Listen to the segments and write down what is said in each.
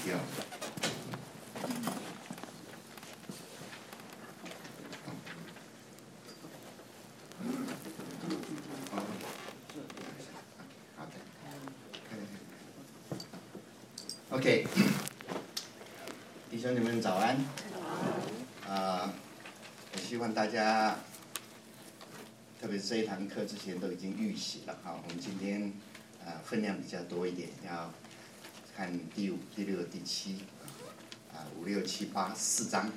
需要。好的 ，OK， 弟兄姊妹们早安。我希望大家，特别是这一堂课之前都已经预习了哈。我们今天分量比较多一点，要看第5、第6、第7，5、6、7、8 4章。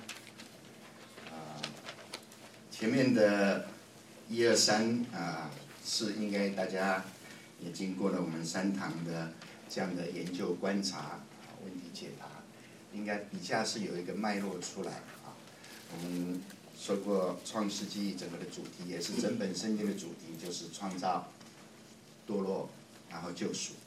前面的1、2、3是应该大家也经过了我们3堂的这样的研究观察、问题解答，应该底下是有一个脉络出来啊。我们说过创世纪整个的主题，也是整本圣经的主题，就是创造、堕落，然后救赎。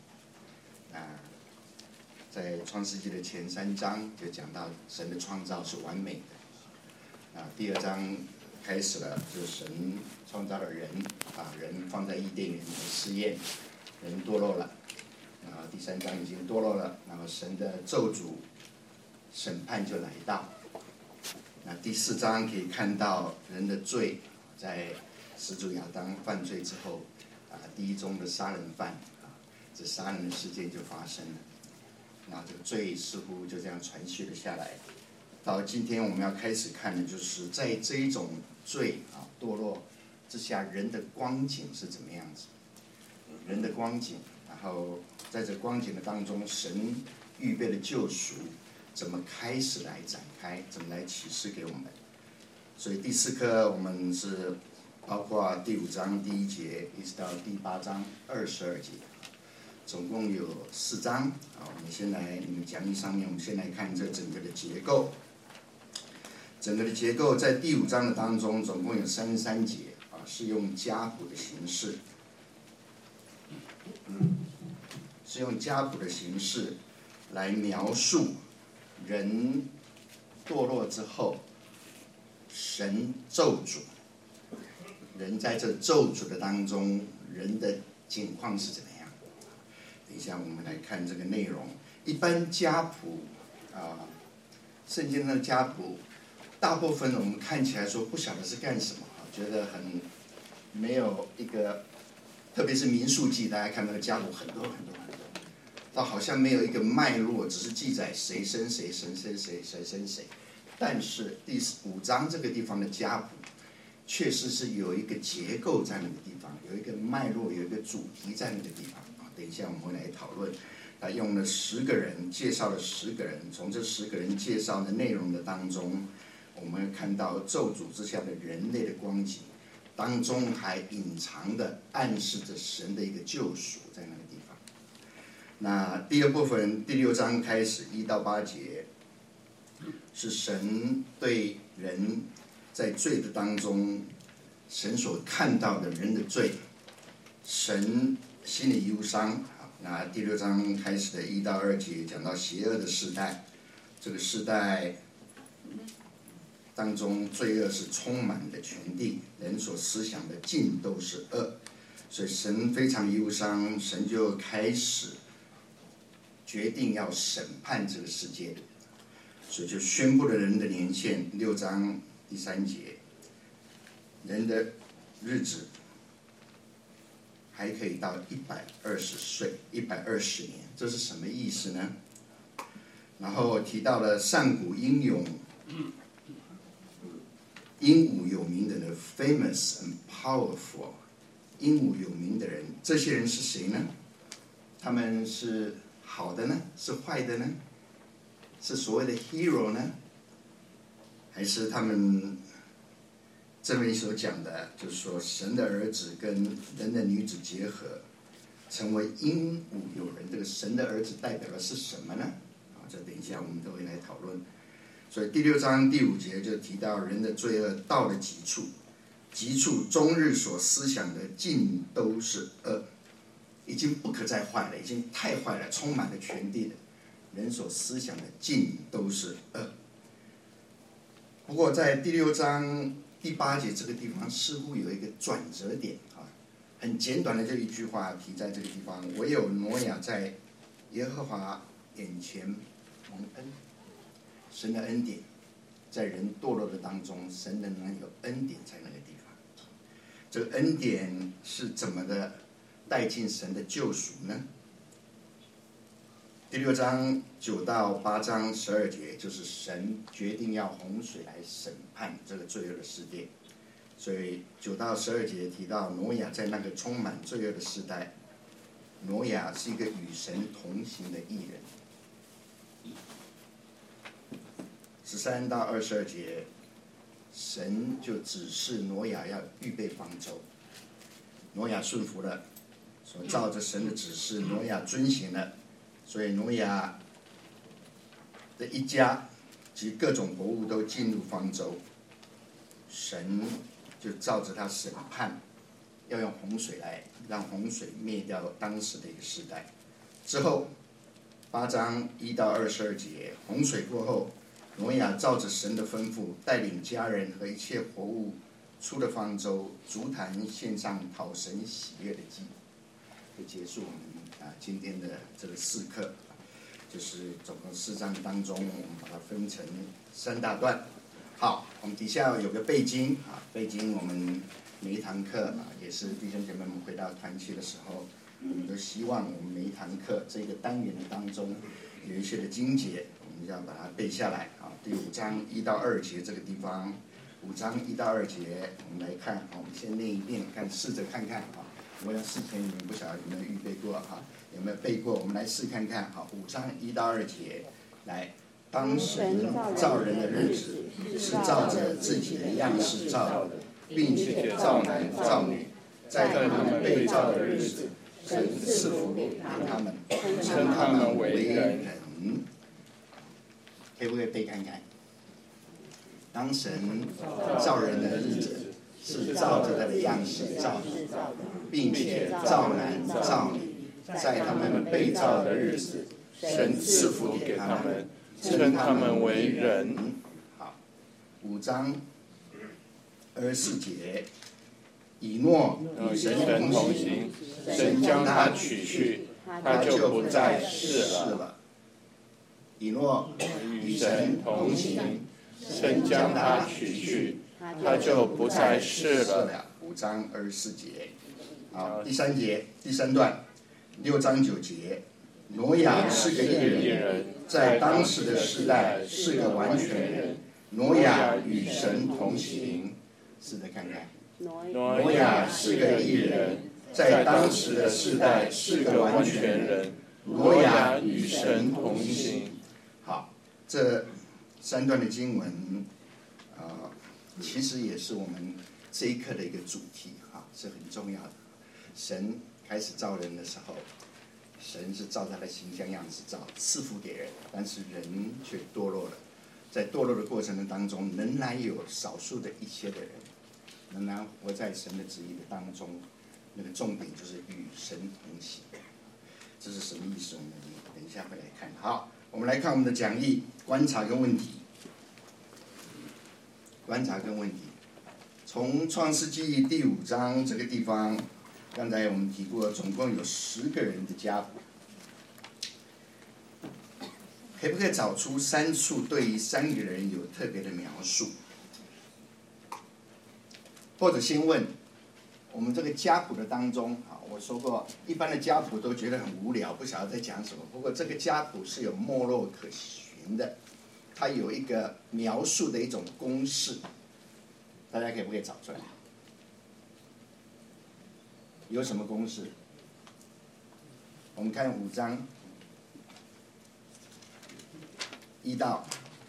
在创世纪的前3章就讲到神的创造是完美的。第2章开始了，就是神创造了人，人放在伊甸园里试验，人堕落了。然后第3章已经堕落了，然后神的咒诅、审判就来到。那第4章可以看到人的罪，在始祖亚当犯罪之后，第一宗的杀人犯，这杀人的事件就发生了。那这个罪似乎就这样传续了下来。到今天我们要开始看的就是在这一种罪堕落之下，人的光景是怎么样子？人的光景，然后在这光景的当中，神预备的救赎怎么开始来展开，怎么来启示给我们？所以第4课我们是包括第5章第1节一直到第8章22节，总共有4章。我们先来你们讲义上面，我们先来看这整个的结构。整个的结构在第5章的当中，总共有33节是用家谱的形式，是用家谱的形式来描述人堕落之后，神咒诅，人在这咒诅的当中，人的境况是怎么样？等一下我们来看这个内容。一般家谱圣经的家谱，大部分我们看起来说不晓得是干什么，觉得很没有一个，特别是民数记，大家看那个家谱很多，它好像没有一个脉络，只是记载谁生谁，谁生谁，谁生谁。但是第5章这个地方的家谱，确实是有一个结构在那个地方，有一个脉络，有一个主题在那个地方。等一下我们会来讨论。他用了10个人，介绍了10个人，从这10个人介绍的内容的当中，我们看到咒诅之下的人类的光景，当中还隐藏的暗示着神的一个救赎在那个地方。那第2部分第6章开始1到8节，是神对人在罪的当中，神所看到的人的罪，神心里忧伤。那第6章开始的1到2节讲到邪恶的世代，这个世代当中罪恶是充满了全地，人所思想的尽都是恶，所以神非常忧伤，神就开始决定要审判这个世界，所以就宣布了人的年限。6章第3节，人的日子还可以到120岁，120年，这是什么意思呢？然后提到了上古英勇、英武有名的人 ，famous and powerful， 英武有名的人，这些人是谁呢？他们是好的呢？是坏的呢？是所谓的 hero 呢？还是他们这边所讲的，就是说神的儿子跟人的女子结合，成为英武有人。这个神的儿子代表的是什么呢？这等一下我们都会来讨论。所以第6章第5节就提到人的罪恶到了极处，极处终日所思想的尽都是恶，已经不可再坏了，已经太坏了，充满了全地的人所思想的尽都是恶。不过在第6章第8节这个地方似乎有一个转折点很简短的这一句话提在这个地方：唯有挪亚在耶和华眼前蒙恩。神的恩典，在人堕落的当中，神仍然有恩典在那个地方。这个恩典是怎么的带进神的救赎呢？第6章9到8章12节，就是神决定要洪水来审判这个罪恶的世界。所以9到12节提到挪亚在那个充满罪恶的时代，挪亚是一个与神同行的义人。13到22节，神就指示挪亚要预备方舟，挪亚顺服了，所照着神的指示，挪亚遵行了，所以挪亚的一家及各种活物都进入方舟。神就照着他审判，要用洪水来让洪水灭掉当时的一个时代。之后8章1到22节，洪水过后，挪亚照着神的吩咐，带领家人和一切活物出了方舟，足坛献上讨神喜悦的祭。就结束我们今天的这个4课，就是总共4章当中，我们把它分成3大段。好，我们底下有个背经背经我们每一堂课也是弟兄姐妹们回到团契的时候，我们都希望我们每一堂课这个单元的当中有一些的经节，我们要把它背下来第5章1到2节这个地方，5章1到2节，我们来看我们先念一遍，试着看看我要事前你们不晓得有没有预备过有没有背过？我们来试看看5章1到2节，来。当神造人的日子，是照着自己的样式造的，并且造男造女。在他们被造的日子，神赐福给他们，称他们为人。可不可以背看看？当神造人的日子，是照着他的样式造的，并且造男造女。在他们被造的日子，神赐福给他们，称他们为人。好，5章24节，以诺与神同行，神将他取去，他就不再世了。以诺与神同行，神将他取去，他就不再世了。5章24节。好，第3节，第3段，6章9节，挪亚是个义人，在当时的世代是个完全人。挪亚与神同行，试着看看。挪亚是个义人，在当时的世代是个完全人。挪亚与神同行。好，这3段的经文，其实也是我们这一课的一个主题是很重要的。神开始造人的时候，神是照他的形象样式造，赐福给人，但是人却堕落了。在堕落的过程当中，仍然有少数的一些的人，仍然活在神的旨意的当中。那个重点就是与神同行。这是什么意思？我们等一下会来看。好，我们来看我们的讲义，观察跟问题。观察跟问题，从创世纪第5章这个地方，刚才我们提过，总共有10个人的家谱。可不可以找出3处对于3个人有特别的描述？或者先问，我们这个家谱的当中，我说过，一般的家谱都觉得很无聊，不晓得在讲什么。不过这个家谱是有脉络可循的，它有一个描述的一种公式，大家可不可以找出来？有什么公式？我们看5章1到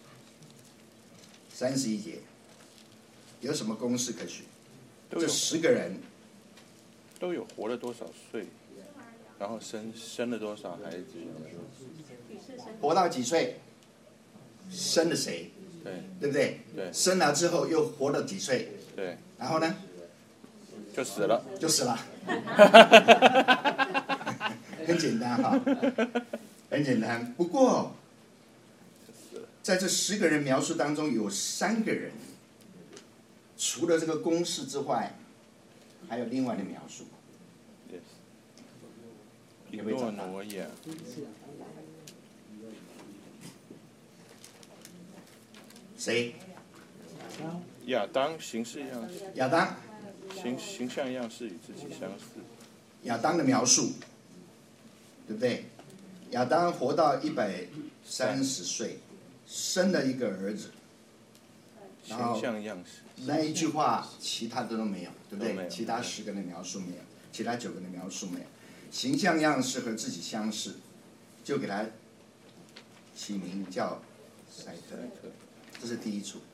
31节，有什么公式可循？这10个人都有活了多少岁，然后生了多少孩子， 活到几岁，生了谁，对不对？ 对。 生了之后又活了几岁？ 对。 然后呢？ 就死了。 就死了。很简单很简单。不过，在这10个人描述当中，有3个人，除了这个公式之外，还有另外的描述。 以诺、挪亚。 谁？ 亚当形式样式， 亚当。 形象样式与自己相似。 亚当的描述，对不对？亚当活到130岁，生了一个儿子。 形象样式。 那一句话，其他的都没有，对不对？ 都没有。 其他10个的描述没有，其他9个的描述没有。形象样式和自己相似，就给他起名叫赛特，这是第一处。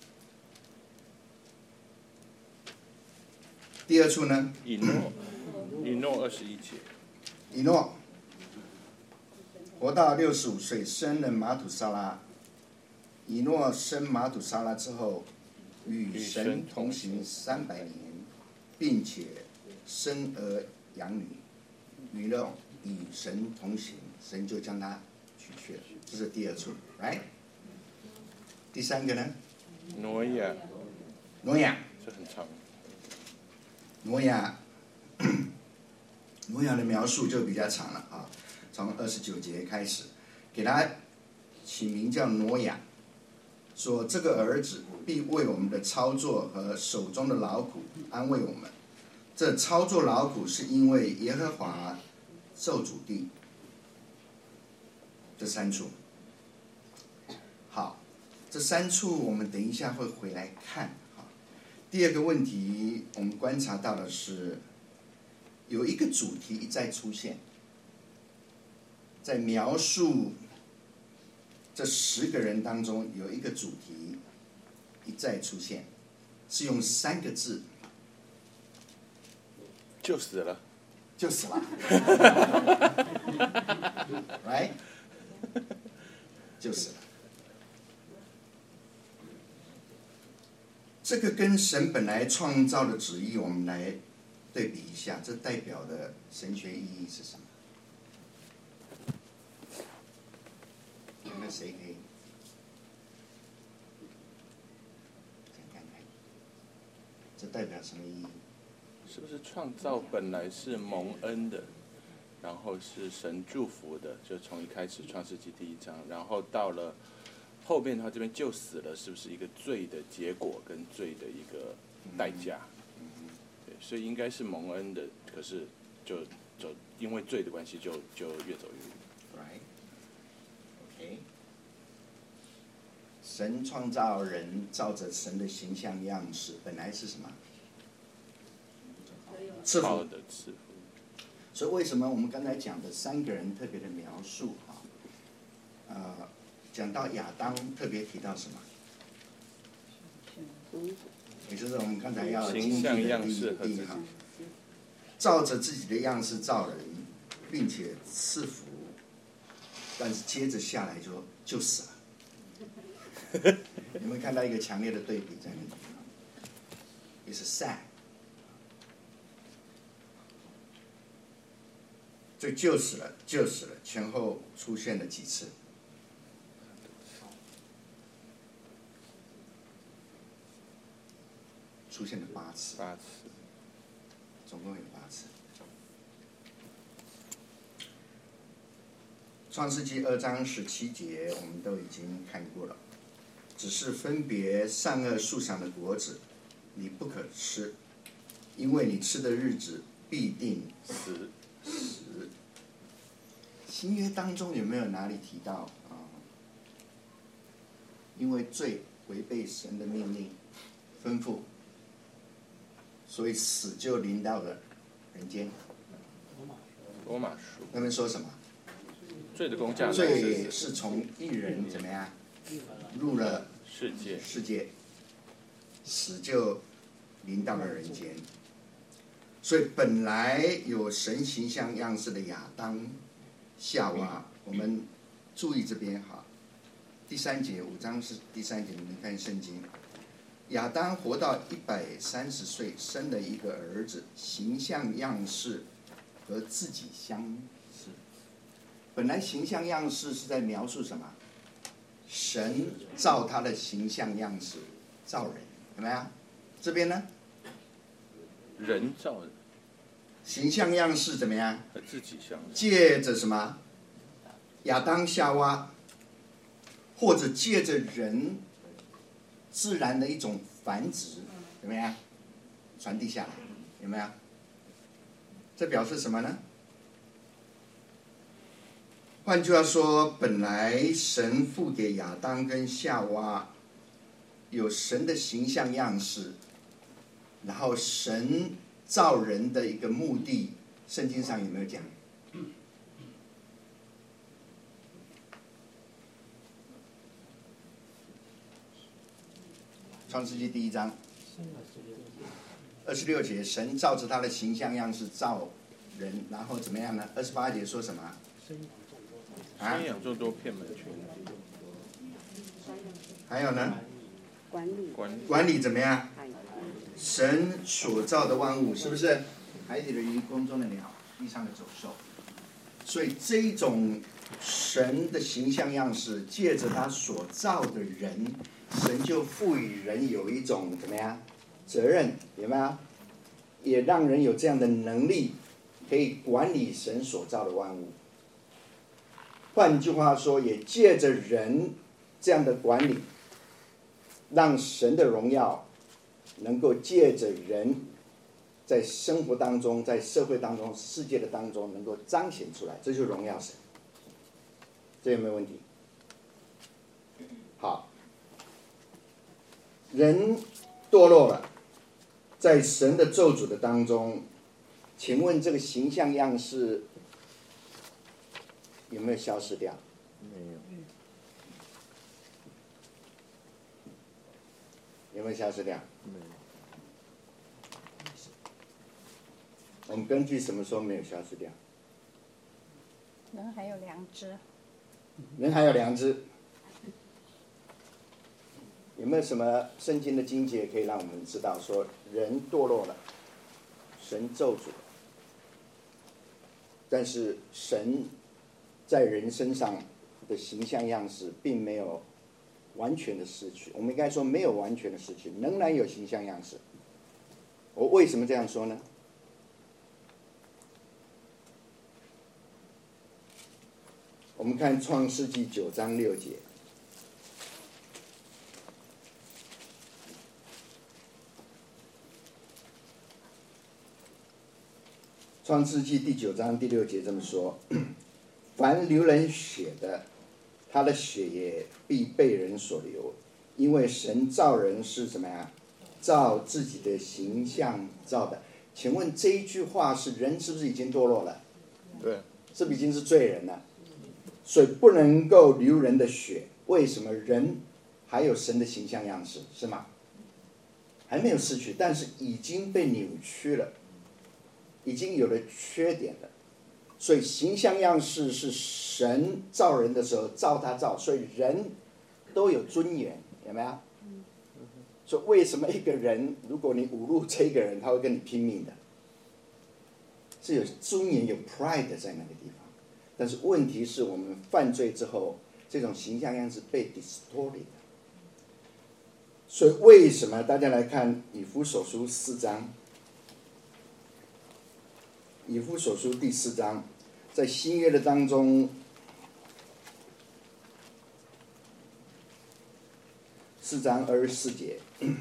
第二处呢？ 以诺21节。 以诺活到65岁，生了马土沙拉。以诺生马土沙拉之后，与神同行300年，并且生儿养女。与神同行，神就将他取去了。这是第二处 ，right？ 第3个呢？ 挪亚。这很长。 挪亚的描述就比较长了啊，从29节开始，给他起名叫挪亚，说这个儿子必为我们的操作和手中的劳苦安慰我们。这操作劳苦是因为耶和华咒诅地。这3处，好，这3处我们等一下会回来看。第二个问题，我们观察到的是，有一个主题一再出现，在描述这10个人当中，有一个主题一再出现，是用3个字， 就死了， 就死了，right？ 就死了。这个跟神本来创造的旨意，我们来对比一下，这代表的神学意义是什么？看看谁可以先看看，这代表什么意义？ 是不是创造本来是蒙恩的，然后是神祝福的，就从一开始创世纪第1章，然后到了后面他这边就死了，是不是一个罪的结果跟罪的一个代价？对，所以应该是蒙恩的，可是就因为罪的关系就越走越远。 Right. OK. 神创造人，照着神的形象样式，本来是什么？赐福的赐福。 所以为什么我们刚才讲的3个人特别的描述讲到亚当特别提到什么？也就是我们刚才要形象样式和自己， 照着自己的样式造人，并且赐福，但是接着下来就死了。你们看到一个强烈的对比在那里，也是 sad。所以就死了，前后出现了几次？出现了8次。总共有8次。创世纪2章17节我们都已经看过了，只是分别善恶树上的果子，你不可吃，因为你吃的日子必定死。新约当中有没有哪里提到因为罪违背神的命令吩咐，所以死就临到了人间？ 罗马书那边说什么？ 罪的工价， 罪是从一人怎么样入了世界，死就临到了人间。所以本来有神形象样式的亚当、夏娃，我们注意这边第3节5章是第3节，你们看圣经。亚当活到130岁，生了一个儿子，形象样式和自己相似。本来形象样式是在描述什么？神照他的形象样式造人，怎么样？这边呢？ 人造的。 形象样式怎么样？ 和自己相似。 借着什么？亚当夏娃，或者借着人自然的一种繁殖，有没有？传递下来，有没有？这表示什么呢？换句话说，本来神赋给亚当跟夏娃有神的形象样式，然后神造人的一个目的，圣经上有没有讲？创世纪第1章26节，神照着他的形象样式造人，然后怎么样呢？28节说什么？ 生养众多，遍满全地。 还有呢？ 管理怎么样？神所造的万物，是不是？海底的鱼，空中的鸟，地上的走兽。所以这一种神的形象样式，借着他所造的人，神就赋予人有一种怎么样责任，有没有？也让人有这样的能力，可以管理神所造的万物。换句话说，也借着人这样的管理，让神的荣耀能够借着人在生活当中、在社会当中、世界的当中能够彰显出来，这就是荣耀神。这有没有问题？好，人堕落了，在神的咒诅的当中，请问这个形象样式有没有消失掉？ 没有。 有没有消失掉？ 没有。 我们根据什么说没有消失掉？ 人还有良知。 人还有良知。有没有什么圣经的经节可以让我们知道说人堕落了，神咒诅了，但是神在人身上的形象样式并没有完全的失去？我们应该说没有完全的失去，仍然有形象样式。我为什么这样说呢？我们看创世纪9章6节。创世纪第9章第6节这么说：凡流人血的，他的血也必被人所流，因为神造人是什么呀？照自己的形象造的。请问这一句话是人是不是已经堕落了？ 对， 是不是已经是罪人了？所以不能够流人的血。为什么？人还有神的形象样式，是吗？还没有失去，但是已经被扭曲了，已经有了缺点了。所以形象样式是神造人的时候照他造，所以人都有尊严，有没有？所以为什么一个人，如果你侮辱这个人，他会跟你拼命的？是有尊严、有 pride 在那个地方。但是问题是我们犯罪之后，这种形象样式被 distorted 了。所以为什么大家来看以弗所书4章？以弗所书第4章，在新约的当中，4章24节，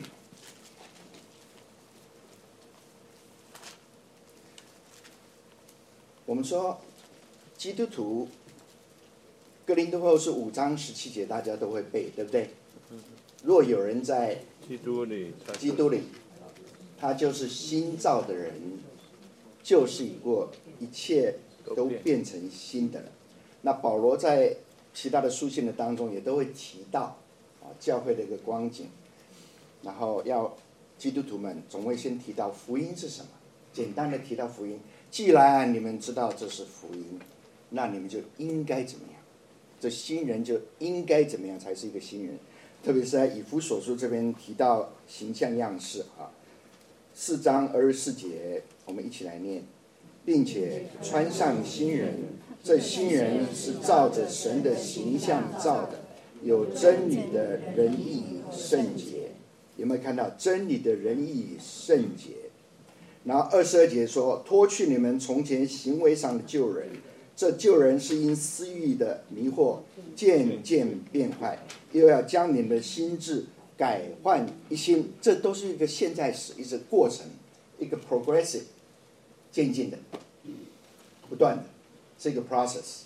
我们说基督徒，哥林多后书5章17节大家都会背，对不对？若有人在基督里， 他就是新造的人，旧事已过，一切都变成新的了。那保罗在其他的书信的当中也都会提到教会的一个光景，然后要基督徒们总会先提到福音是什么，简单的提到福音。既然你们知道这是福音，那你们就应该怎么样？这新人就应该怎么样才是一个新人？特别是在以弗所书这边提到形象样式4章24节，我们一起来念，并且穿上新人，这新人是照着神的形象造的，有真理的仁义圣洁。有没有看到真理的仁义圣洁？然后22节说，脱去你们从前行为上的旧人，这旧人是因私欲的迷惑渐渐变坏，又要将你们的心智改换一新，这都是一个现在时，一个过程，一个 progressive， 渐进的，不断的，是一个 process。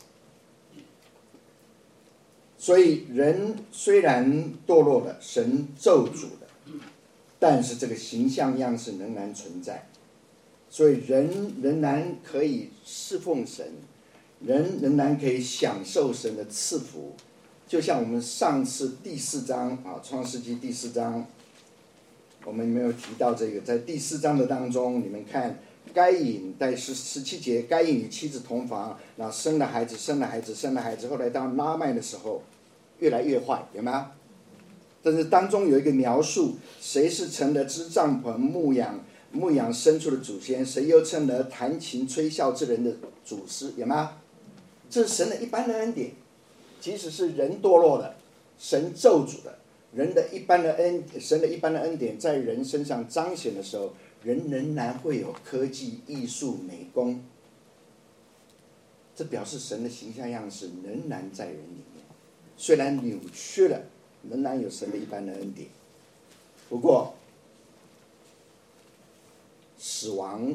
所以人虽然堕落了，神咒诅了，但是这个形象样式仍然存在，所以人仍然可以侍奉神，人仍然可以享受神的赐福。就像我们上次第4章啊，创世纪第4章，我们没有提到这个，在第4章的当中，你们看该隐在17节，该隐与妻子同房，然后生了孩子，后来到拉麦的时候，越来越坏，有没有？但是当中有一个描述，谁是成了织帐篷、牧养牲畜的祖先，谁又成了弹琴吹笑之人的祖师，有没有？这是神的一般的恩典，即使是人堕落了，神咒诅了，神的一般的恩典在人身上彰显的时候，人仍然会有科技、艺术、美工，这表示神的形象样式仍然在人里面，虽然扭曲了，仍然有神的一般的恩典。不过死亡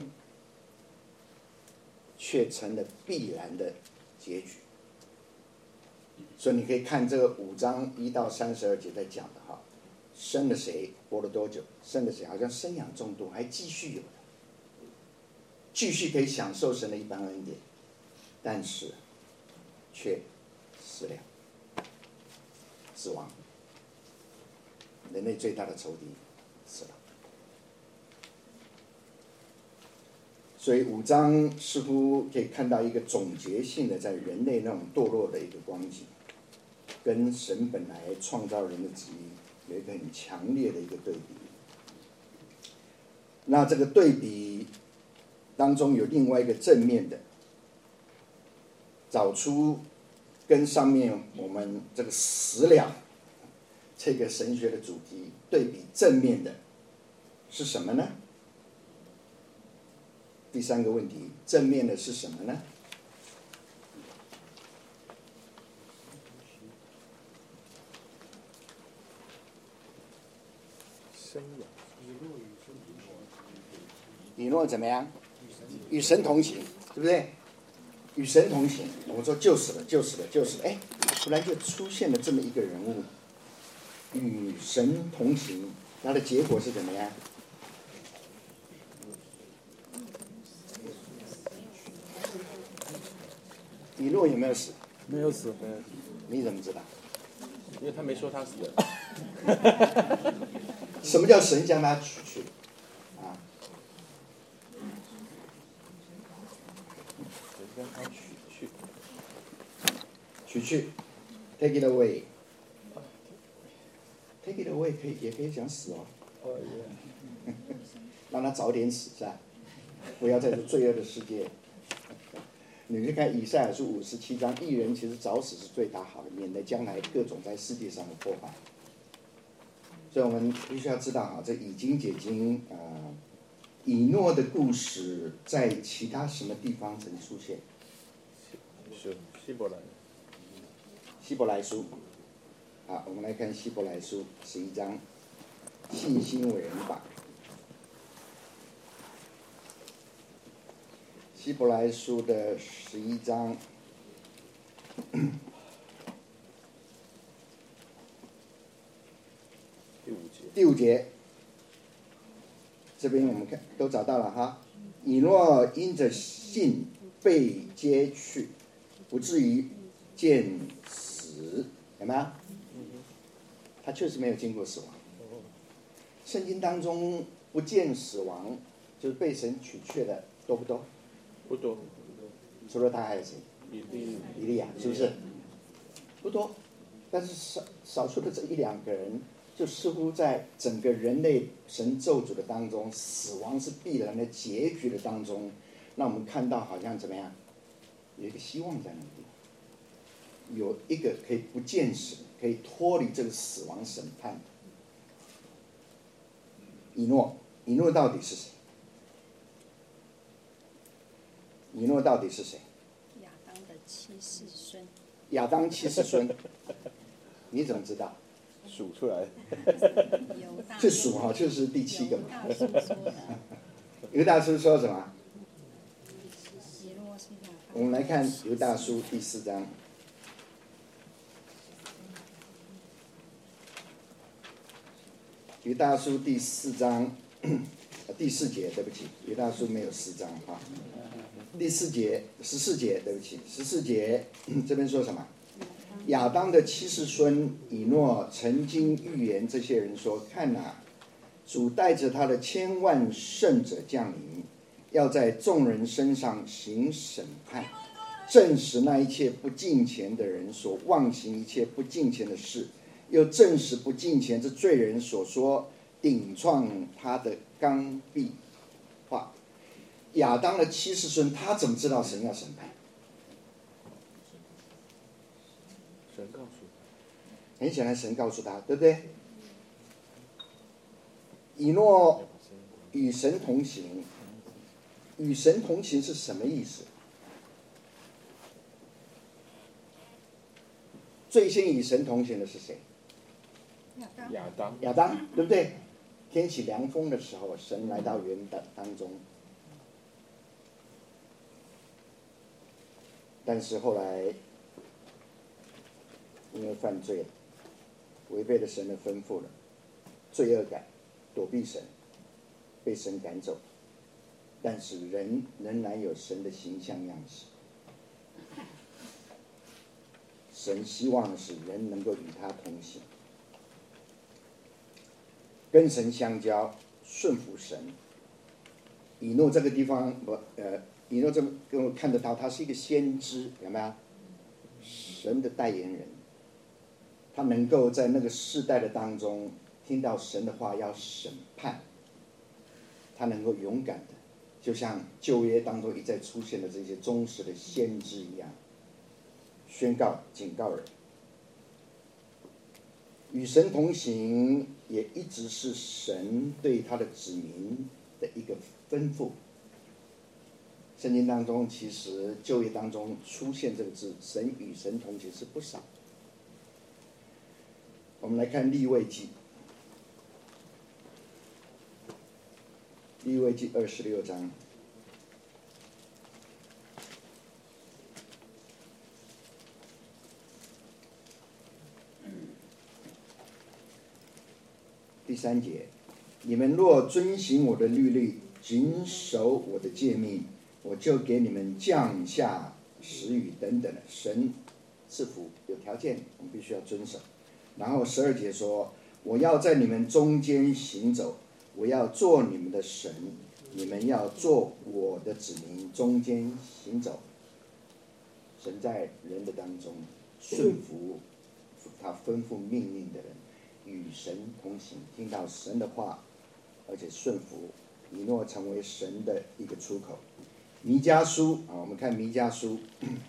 却成了必然的结局。所以你可以看这个5章1到32节在讲的哈，生了谁，活了多久，生了谁，好像生养众多，还继续有的，继续可以享受神的一般恩典，但是却死了，死亡，人类最大的仇敌死了。所以5章似乎可以看到一个总结性的在人类那种堕落的一个光景，跟神本来创造人的旨意有一个很强烈的一个对比。那这个对比当中有另外一个正面的，找出跟上面我们这个死了这个神学的主题对比正面的是什么呢？第3个问题，正面的是什么呢？以诺怎么样？与神同行，对不对？与神同行，我们说就死了，哎，突然就出现了这么一个人物，与神同行，他的结果是怎么样？以诺有没有死？ 没有死。 你怎么知道？ 因为他没说他死了。 什么叫神将他取去？啊？ 神将他取去。 取去 ，take it away。take it away 也可以讲死哦。让他早点死是吧？不要在这罪恶的世界。你去看以赛亚书57章，义人其实早死是最大好的，免得将来各种在世界上的破坏。所以我们必须要知道哈，这以经解经以诺的故事在其他什么地方曾出现？ 是希伯来。 希伯来书，好，我们来看希伯来书11章，信心伟人榜。希伯来书的11章第5节，这边我们看都找到了哈。以诺因着信被接去，不至于见死，有没有？他确实没有经过死亡。圣经当中不见死亡，就是被神取去的多不多？ 不多。 除了他还有谁？以利亚，是不是？不多，但是少数的这1、2个人，就似乎在整个人类神咒诅的当中，死亡是必然的结局的当中，让我们看到好像怎么样，有一个希望在那里，有一个可以不见死，可以脱离这个死亡审判的。以诺到底是谁？以诺到底是谁？ 亚当的7世孙。 亚当7世孙，你怎么知道？ 数出来。 是数哈，就是第7个嘛。 大叔说的， 犹大书说什么？ 以诺是亚当我们来看犹大书第4章。犹大书第4章第4节，对不起，犹大书没有4章哈。第4节14节，对不起，14节这边说什么？亚当的70孙以诺曾经预言这些人说：看哪，主带着他的千万圣者降临，要在众人身上行审判，证实那一切不敬虔的人所妄行一切不敬虔的事，又证实不敬虔之罪人所说顶撞他的刚愎话。亚当的70孙，他怎么知道神要审判？ 神告诉很显然，神告诉他，对不对？以诺与神同行，与神同行是什么意思？最先与神同行的是谁？ 亚当， 亚当，对不对？天起凉风的时候，神来到园当中，但是后来因为犯罪了，违背了神的吩咐了，罪恶感，躲避神，被神赶走。但是人仍然有神的形象样式。神希望的是人能够与他同行，跟神相交，顺服神。以诺这个地方，以诺这个看得到，他是一个先知，有没有？神的代言人，他能够在那个世代的当中听到神的话要审判，他能够勇敢的，就像旧约当中一再出现的这些忠实的先知一样，宣告警告人。与神同行也一直是神对他的子民的一个吩咐。圣经当中其实旧约当中出现这个字，神与神同行是不少。我们来看利未记，利未记26章。第3节，你们若遵行我的律例，谨守我的诫命，我就给你们降下时雨等等的。神赐福有条件，我们必须要遵守。然后12节说，我要在你们中间行走，我要做你们的神，你们要做我的子民，中间行走。神在人的当中顺服他吩咐命令的人，与神同行，听到神的话，而且顺服，以诺成为神的一个出口。弥迦书啊，我们看弥迦书，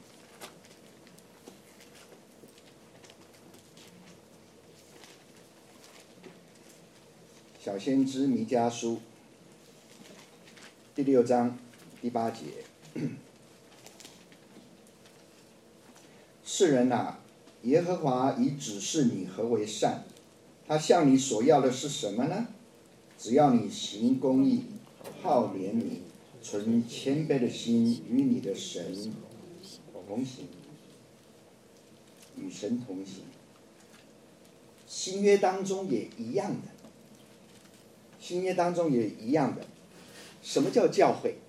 小先知弥迦书第6章第8节，世人啊，耶和华已指示你何为善，他向你所要的是什么呢？只要你行公义，好怜悯，存谦卑的心，与你的神同行，与神同行。新约当中也一样的，新约当中也一样的。什么叫教会？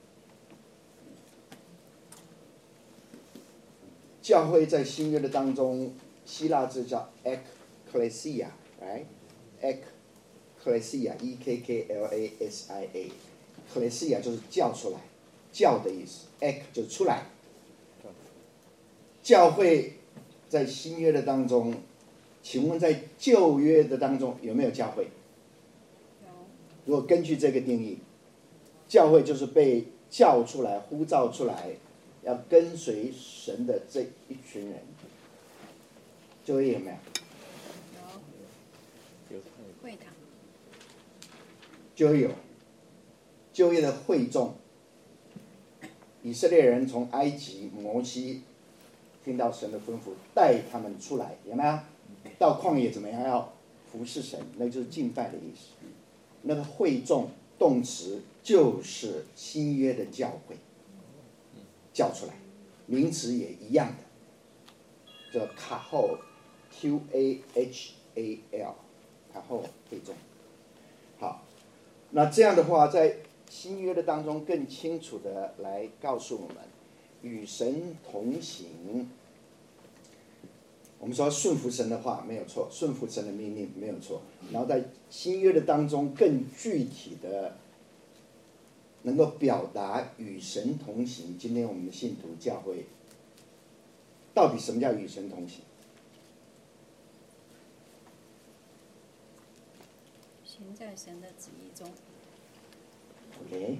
教会在新约的当中，希腊字叫 ekklesia，right？ekklesia ekklesia，ekklesia 就是叫出来，叫的意思 ，ek 就是出来。教会在新约的当中，请问在旧约的当中有没有教会？ 有。 如果根据这个定义，教会就是被叫出来、呼召出来，要跟随神的这一群人。旧约有没有？ 有。会堂。 旧约有。旧约的会众，以色列人从埃及摩西听到神的吩咐，带他们出来，有没有？ 到旷野怎么样？要服侍神，那就是敬拜的意思。那个会众动词就是新约的教会叫出来，名词也一样的，叫卡后 QAHAL， 卡后会众。好，那这样的话，在新约的当中更清楚的来告诉我们，与神同行。我们说顺服神的话没有错，顺服神的命令没有错，然后在新约的当中更具体的能够表达与神同行。今天我们的信徒教会到底什么叫与神同行？ 行在神的旨意中。 OK，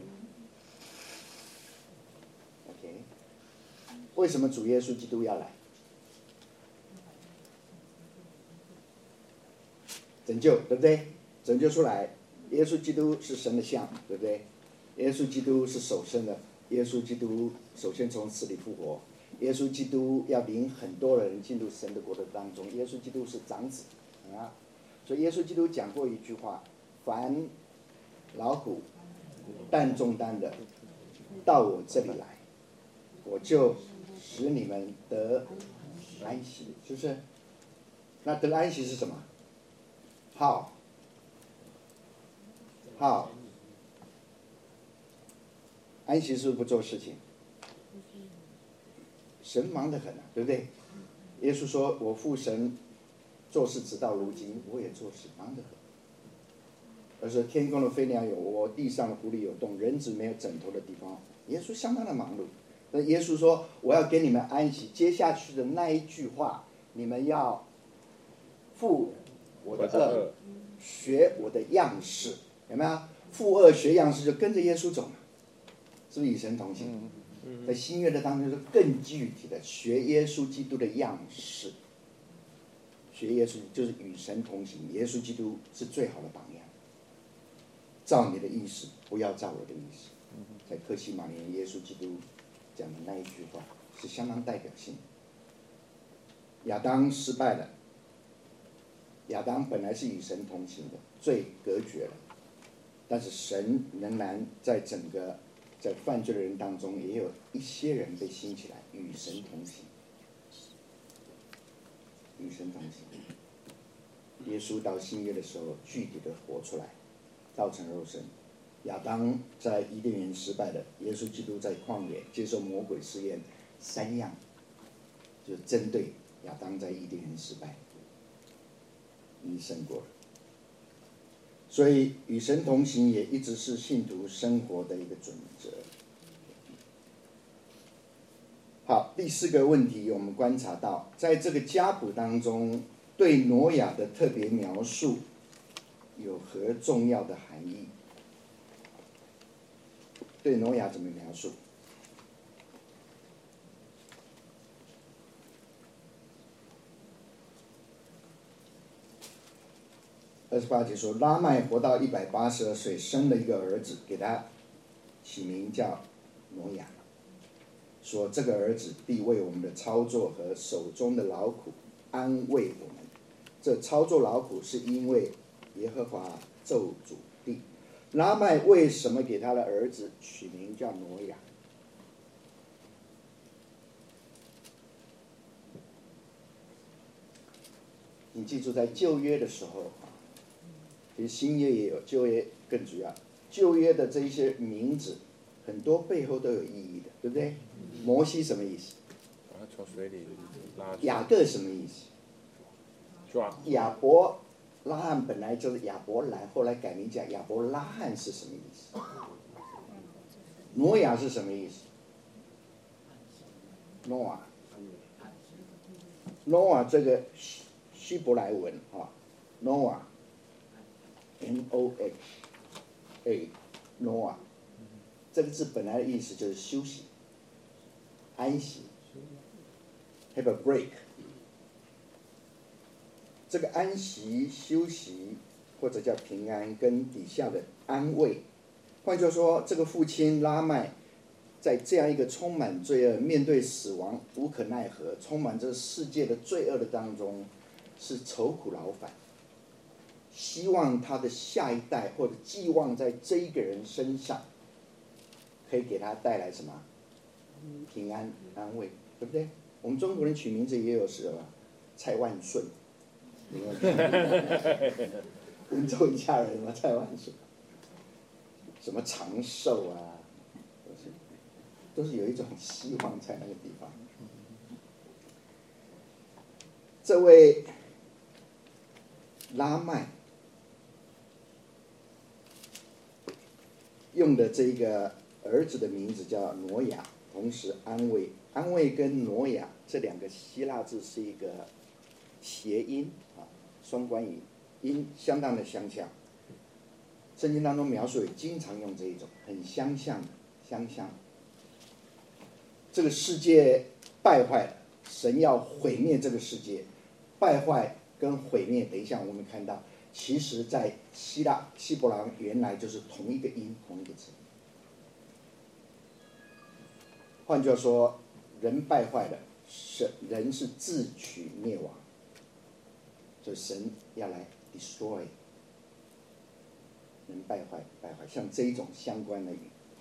为什么主耶稣基督要来？拯救，对不对？拯救出来，耶稣基督是神的像，对不对？耶稣基督是首生的，耶稣基督首先从死里复活，耶稣基督要领很多人进入神的国的当中，耶稣基督是长子啊，所以耶稣基督讲过一句话：凡劳苦担重担的，到我这里来，我就使你们得安息。就是那得安息是什么？How？ 安息是不是不做事情？神忙得很啊，对不对？耶稣说：“我父神做事直到如今，我也做事忙得很。”而是天空的飞鸟有窝，地上的狐狸有洞，人子没有枕头的地方。耶稣相当的忙碌。那耶稣说：“我要给你们安息。”接下去的那一句话，你们要负我的恶，学我的样式，有没有？负恶学样式，就跟着耶稣走嘛，是不是与神同行？在新约的当中是更具体的，学耶稣基督的样式，学耶稣就是与神同行。耶稣基督是最好的榜样，照你的意思，不要照我的意思。在客西马尼，耶稣基督讲的那一句话是相当代表性的。亚当失败了，亚当本来是与神同行的，罪隔绝了，但是神仍然在整个在犯罪的人当中，也有一些人被兴起来与神同行，与神同行。耶稣到新约的时候，具体的活出来，道成肉身。亚当在伊甸园失败了，耶稣基督在旷野接受魔鬼试验，3样，就是针对亚当在伊甸园失败，你胜过了。所以与神同行也一直是信徒生活的一个准则。好，第4个问题，我们观察到，在这个家谱当中，对挪亚的特别描述有何重要的含义？对挪亚怎么描述？28节说，拉麦活到182岁，生了一个儿子，给他起名叫挪亚，说这个儿子必为我们的操作和手中的劳苦安慰我们。这操作劳苦是因为耶和华咒诅地。拉麦为什么给他的儿子取名叫挪亚？你记住，在旧约的时候，其实新约也有，旧约更主要。旧约的这一些名字，很多背后都有意义的，对不对？摩西什么意思？ 把他从水里拉出来。 雅各什么意思？ 抓。 亚伯拉罕本来就是亚伯兰，后来改名叫亚伯拉罕是什么意思？挪亚是什么意思？诺瓦这个希伯来文啊，诺瓦 Noah 诺瓦这个字本来的意思就是休息、安息 ，have a break。这个安息、休息或者叫平安，跟底下的安慰，换句话说，这个父亲拉麦在这样一个充满罪恶、面对死亡无可奈何、充满着世界的罪恶的当中， 是愁苦劳烦，希望他的下一代或者寄望在这一个人身上，可以给他带来什么平安安慰，对不对？我们中国人取名字也有什么蔡万顺，温州一家人什么蔡万顺，什么长寿啊，都是有一种希望在那个地方。这位拉麦用的这个儿子的名字叫挪亚，同时安慰，安慰跟挪亚这两个希腊字是一个谐音啊，双关语，音相当的相像。圣经当中描述也经常用这一种很相像的相像。这个世界败坏了，神要毁灭这个世界，败坏跟毁灭，等一下我们看到，其实在希伯来原来就是同一个音，同一个字。换句话说，人败坏了，人是自取灭亡，所以神要来 destroy 人败坏，像这一种相关的语。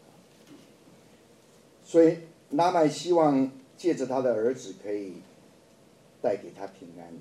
所以拉麦希望借着他的儿子可以带给他平安。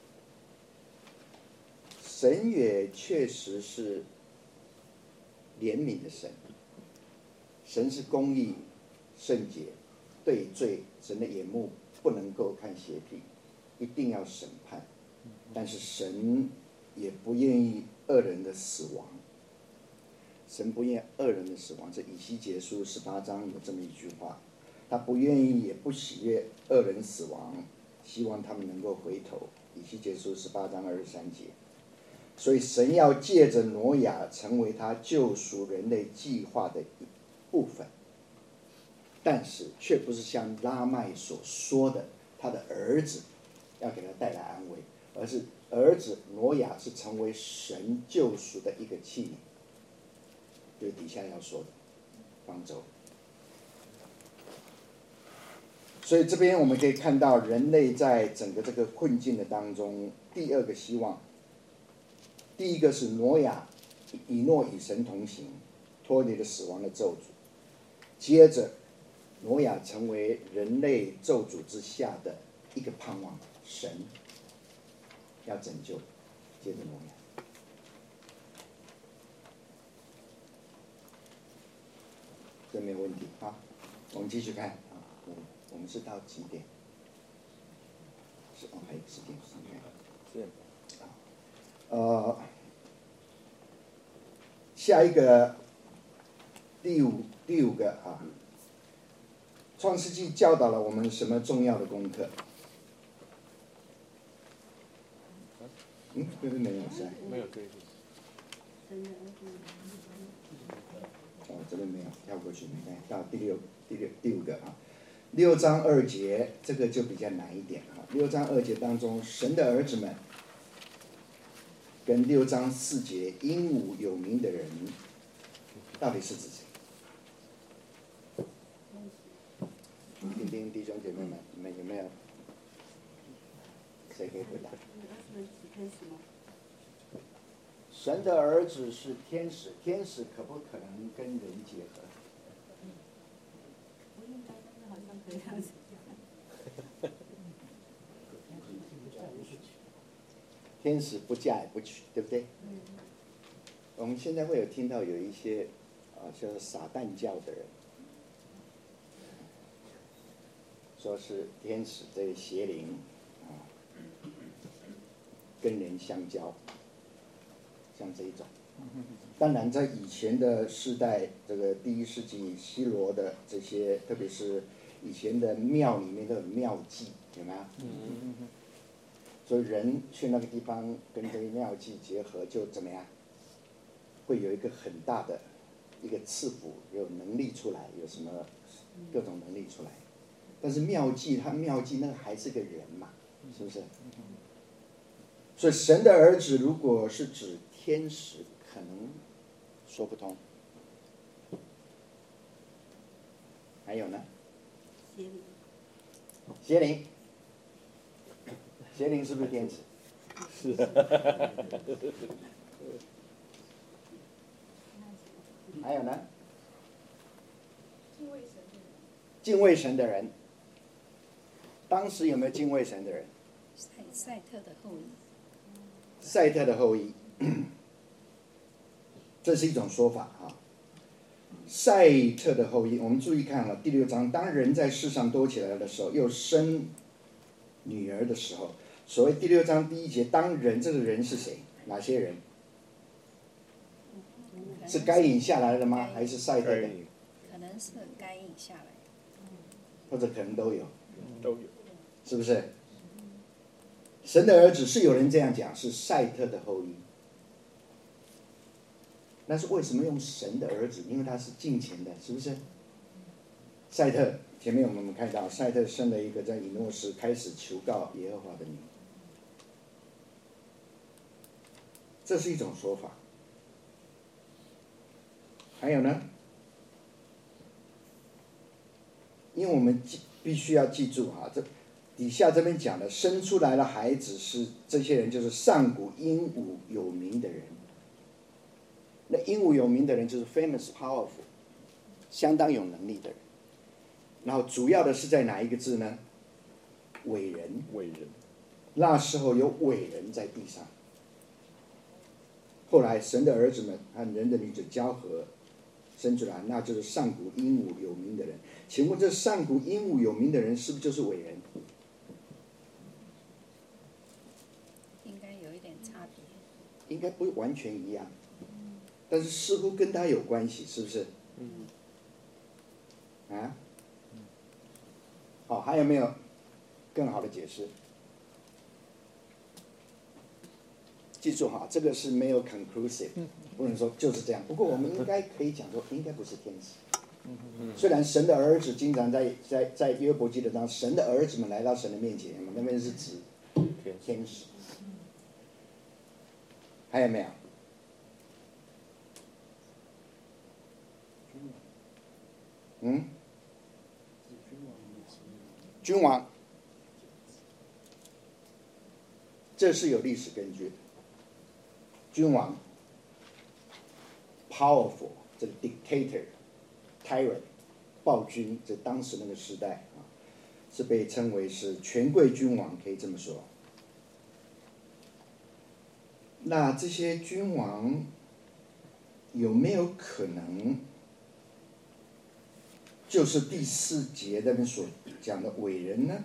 神也确实是怜悯的神，神是公义圣洁，对罪神的眼目不能够看邪僻，一定要审判。但是神也不愿意恶人的死亡，神不愿意恶人的死亡。这以西结书18章有这么一句话，他不愿意也不喜悦恶人死亡，希望他们能够回头。以西结书18章23节。所以神要借着挪亚成为他救赎人类计划的一部分，但是却不是像拉麦所说的他的儿子要给他带来安慰，而是儿子挪亚是成为神救赎的一个器皿，就是底下要说的方舟。所以这边我们可以看到人类在整个这个困境的当中，第二个希望，第一个是挪亚以诺与神同行，脱离了死亡的咒诅。接着挪亚成为人类咒诅之下的一个盼望，神要拯救，接着挪亚。这没有问题。好，我们继续看啊，我们是到几点？还有10点，10点。下一个第五个啊，创世纪教导了我们什么重要的功课？这边没有是吧？ 没有这个。 这边没有，跳过去。你看到第五个啊，6章2节，这个就比较难一点啊。6章2节当中，神的儿子们，跟6章4节英武有名的人，到底是指谁？听听弟兄姐妹们，你们有没有谁可以回答？神的儿子是天使，天使可不可能跟人结合？ 好像可以这样子。 天使不嫁也不娶，对不对？我们现在会有听到有一些就是撒旦教的人，说是天使这个邪灵跟人相交，像这一种。当然，在以前的世代，这个第1世纪希罗的这些，特别是以前的庙里面都有庙妓，有没有？所以人去那个地方跟这个庙妓结合，就怎么样？会有一个很大的一个赐福，有能力出来，有什么各种能力出来。但是庙妓那个还是个人嘛，是不是？所以神的儿子如果是指天使，可能说不通。还有呢？邪灵是不是天使？ 是。 还有呢？ 敬畏神的人。 敬畏神的人，当时有没有敬畏神的人？ 赛特的后裔。 赛特的后裔，这是一种说法啊。赛特的后裔，我们注意看第6章，当人在世上多起来的时候，又生女儿的时候，所谓第6章第1节，当人，这个人是谁？哪些人？是该隐下来的吗？还是赛特的？ 可能是该隐下来， 或者可能都有， 都有， 是不是？神的儿子是有人这样讲，是赛特的后裔。那是为什么用神的儿子？因为他是敬虔的，是不是？赛特前面我们看到，赛特生了一个在以诺时开始求告耶和华的女，这是一种说法。还有呢？因为我们必须要记住这底下这边讲的，生出来的孩子是这些人，就是上古英武有名的人。那英武有名的人就是 famous powerful， 相当有能力的人。然后主要的是在哪一个字呢？伟人。 伟人。 那时候有伟人在地上。后来神的儿子们和人的女子交合生出来，那就是上古英武有名的人。请问这上古英武有名的人是不是就是伟人？ 应该有一点差别。 应该不完全一样，但是似乎跟他有关系，是不是？好，还有没有更好的解释？记住这个是没有 conclusive， 不能说就是这样。不过我们应该可以讲说，应该不是天使。虽然神的儿子经常在约伯记的当神的儿子们来到神的面前，那边是指天使。还有没有？君王，这是有历史根据的。君王 ，powerful， 这个 dictator、tyrant， 暴君，这当时那个时代是被称为是权贵君王，可以这么说。那这些君王有没有可能就是第4节那边所讲的伟人呢？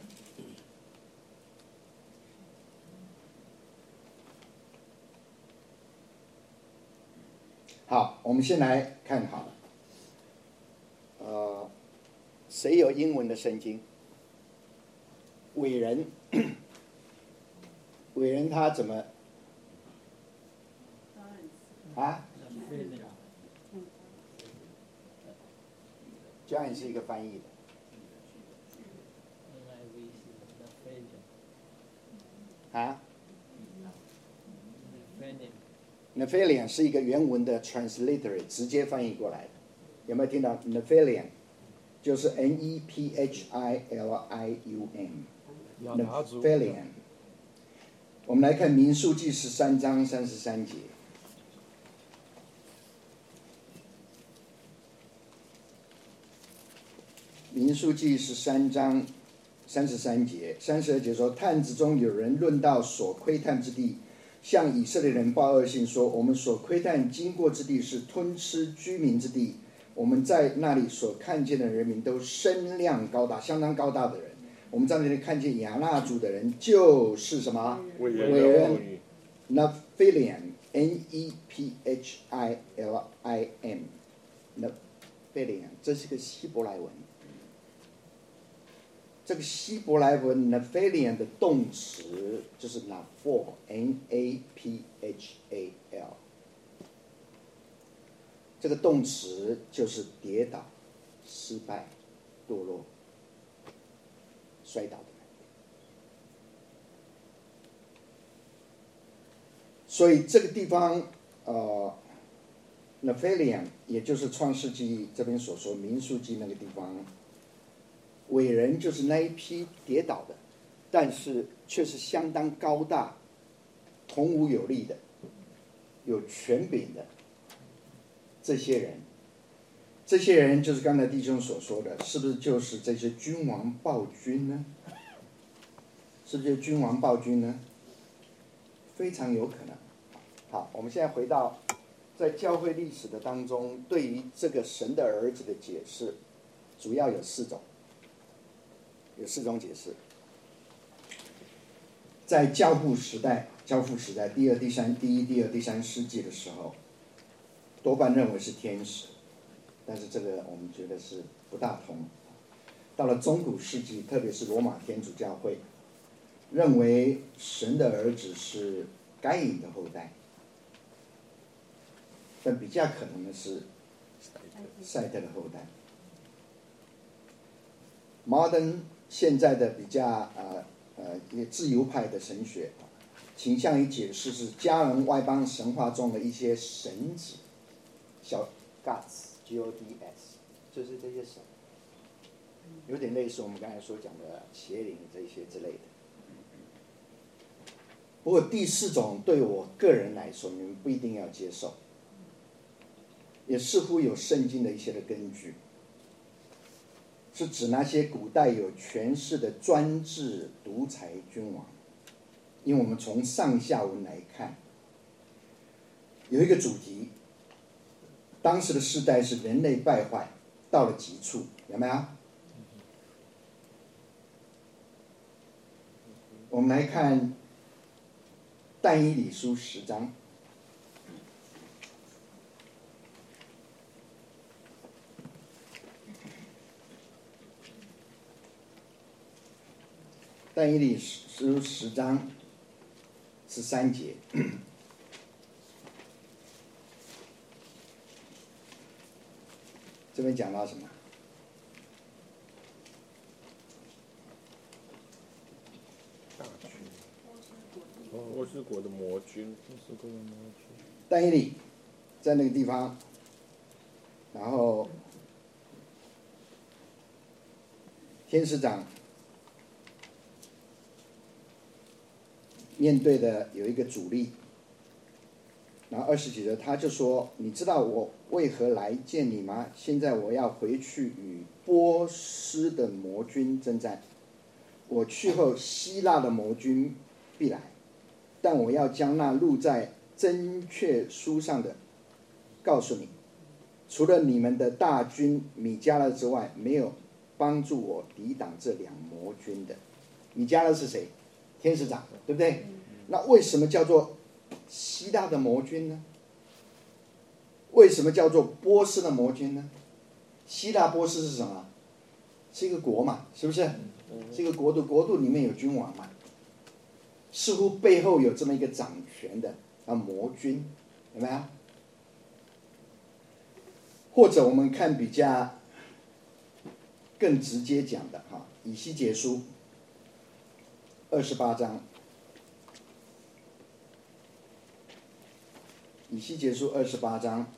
好，我们先来看好了。谁有英文的圣经？伟人，伟人他怎么？John 是一个翻译的。Nephilium 是一个原文的 transliterate， 直接翻译过来的。有没有听到 Nephilium？ 就是 Nephilium。Nephilium。我们来看民数记13章33节。民数记13章33节，32节说：探子中有人论到所窥探之地，向以色列人报恶信说：我们所窥探经过之地是吞吃居民之地，我们在那里所看见的人民都身量高大，相当高大的人。我们在那里看见亚衲族的人就是什么？伟人 Nephilium Nephilium Nephilium， 这是个希伯来文。这个希伯来文 Nephilium 的动词就是 Naphal N-A-P-H-A-L， 这个动词就是跌倒、失败、堕落、摔倒的人。所以这个地方Nephilium 也就是创世纪这边所说民数记那个地方，伟人就是那一批跌倒的，但是却是相当高大孔武有力的、有权柄的这些人，这些人就是刚才弟兄所说的，是不是就是这些君王暴君呢？是不是君王暴君呢？非常有可能。好，我们现在回到在教会历史的当中，对于这个神的儿子的解释，主要有4种，有4种解释。在教父时代第一、第二、第三世纪的时候，多半认为是天使，但是这个我们觉得是不大同。到了中古世纪，特别是罗马天主教会，认为神的儿子是该隐的后代，但比较可能的是赛特的后代。Modern 现在的比较自由派的神学倾向于解释是加人外邦神话中的一些神子，小 gods G-O-D-S， 就是这些神，有点类似我们刚才所讲的邪灵这些之类的。不过第4种对我个人来说，你们不一定要接受，也似乎有圣经的一些的根据，是指那些古代有权势的专制独裁君王。因为我们从上下文来看，有一个主题，当时的世代是人类败坏到了极处，有没有？我们来看但以理书10章。但以理书10章13节，这边讲到什么？ 波斯国的魔君， 但以理在那个地方，然后天使长面对的有一个阻力，然后20几节他就说：“你知道我为何来见你吗？现在我要回去与波斯的魔君征战。我去后，希腊的魔君必来，但我要将那录在真确书上的告诉你。除了你们的大军米迦勒之外，没有帮助我抵挡这2魔君的。”米迦勒是谁？天使长，对不对？那为什么叫做希腊的魔君呢？为什么叫做波斯的魔君呢？希腊波斯是什么？是一个国嘛，是不是？是一个国度，国度里面有君王嘛，似乎背后有这么一个掌权的魔君，有没有？或者我们看比较更直接讲的以西结书28章，以西结书28章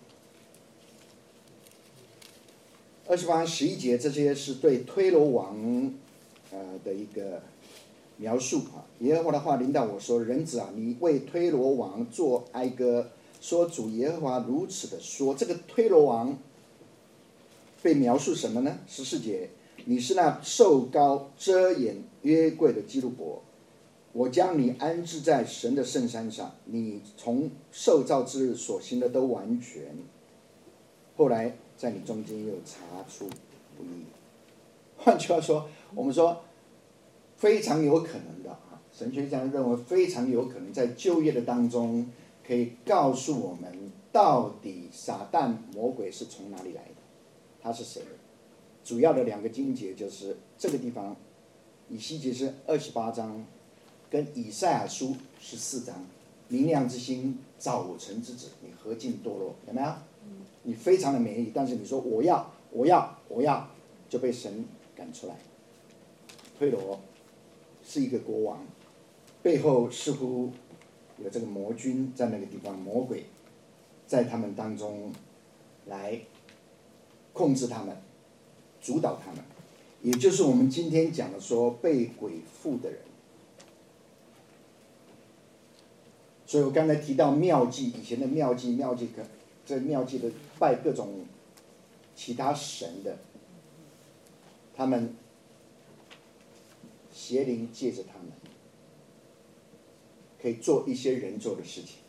11节，这些是对推罗王的一个描述耶和华的话临到我说：“人子啊，你为推罗王作哀歌，说主耶和华如此的说。”这个推罗王被描述什么呢？14节，你是那受膏遮掩约柜的基路伯，我将你安置在神的圣山上，你从受造之日所行的都完全，后来在你中间又查出不义。换句话说，我们说非常有可能的神学家认为非常有可能在旧约的当中可以告诉我们，到底撒旦魔鬼是从哪里来的，他是谁？主要的2个经节就是这个地方，以西结是28章，跟以赛亚书14章，明亮之星，早晨之子，你何竟堕落？有没有？你非常的美丽，但是你说我要，就被神赶出来。推罗是一个国王，背后似乎有这个魔君在那个地方，魔鬼在他们当中来控制他们，主导他们，也就是我们今天讲的说被鬼附的人。 所以我刚才提到庙祭，以前的庙祭这庙祭的拜各种其他神的，他们邪灵借着他们，可以做一些人做的事情，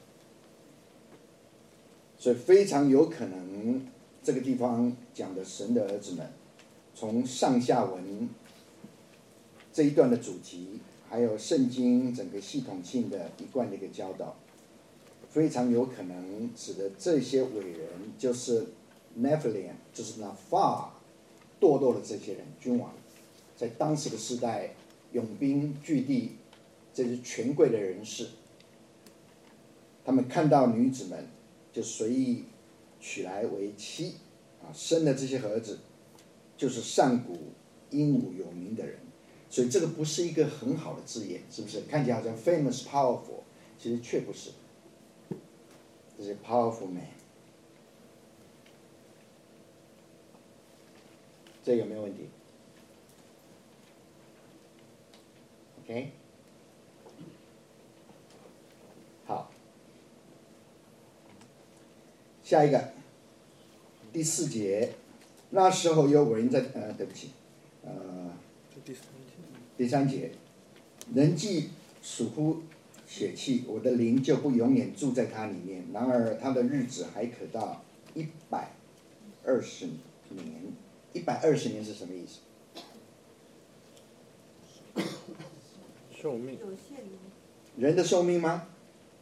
所以非常有可能这个地方讲的神的儿子们，从上下文这一段的主题，还有圣经整个系统性的一贯的一个教导，非常有可能指的这些伟人就是 Nephilim， 就是那法堕落的这些人君王，在当时的时代拥兵据地，这是权贵的人士，他们看到女子们就随意娶来为妻，生的这些儿子就是上古英武有名的人，所以这个不是一个很好的字眼，是不是？看起来好像 famous powerful， 其实却不是，这是 powerful man。这有没有问题 ？OK， 好，下一个第4节，那时候有伟人在对不起，第3节，人既属乎血气，我的灵就不永远住在他里面。然而他的日子还可到120年。120年是什么意思？ 寿命有限吗？ 人的寿命吗？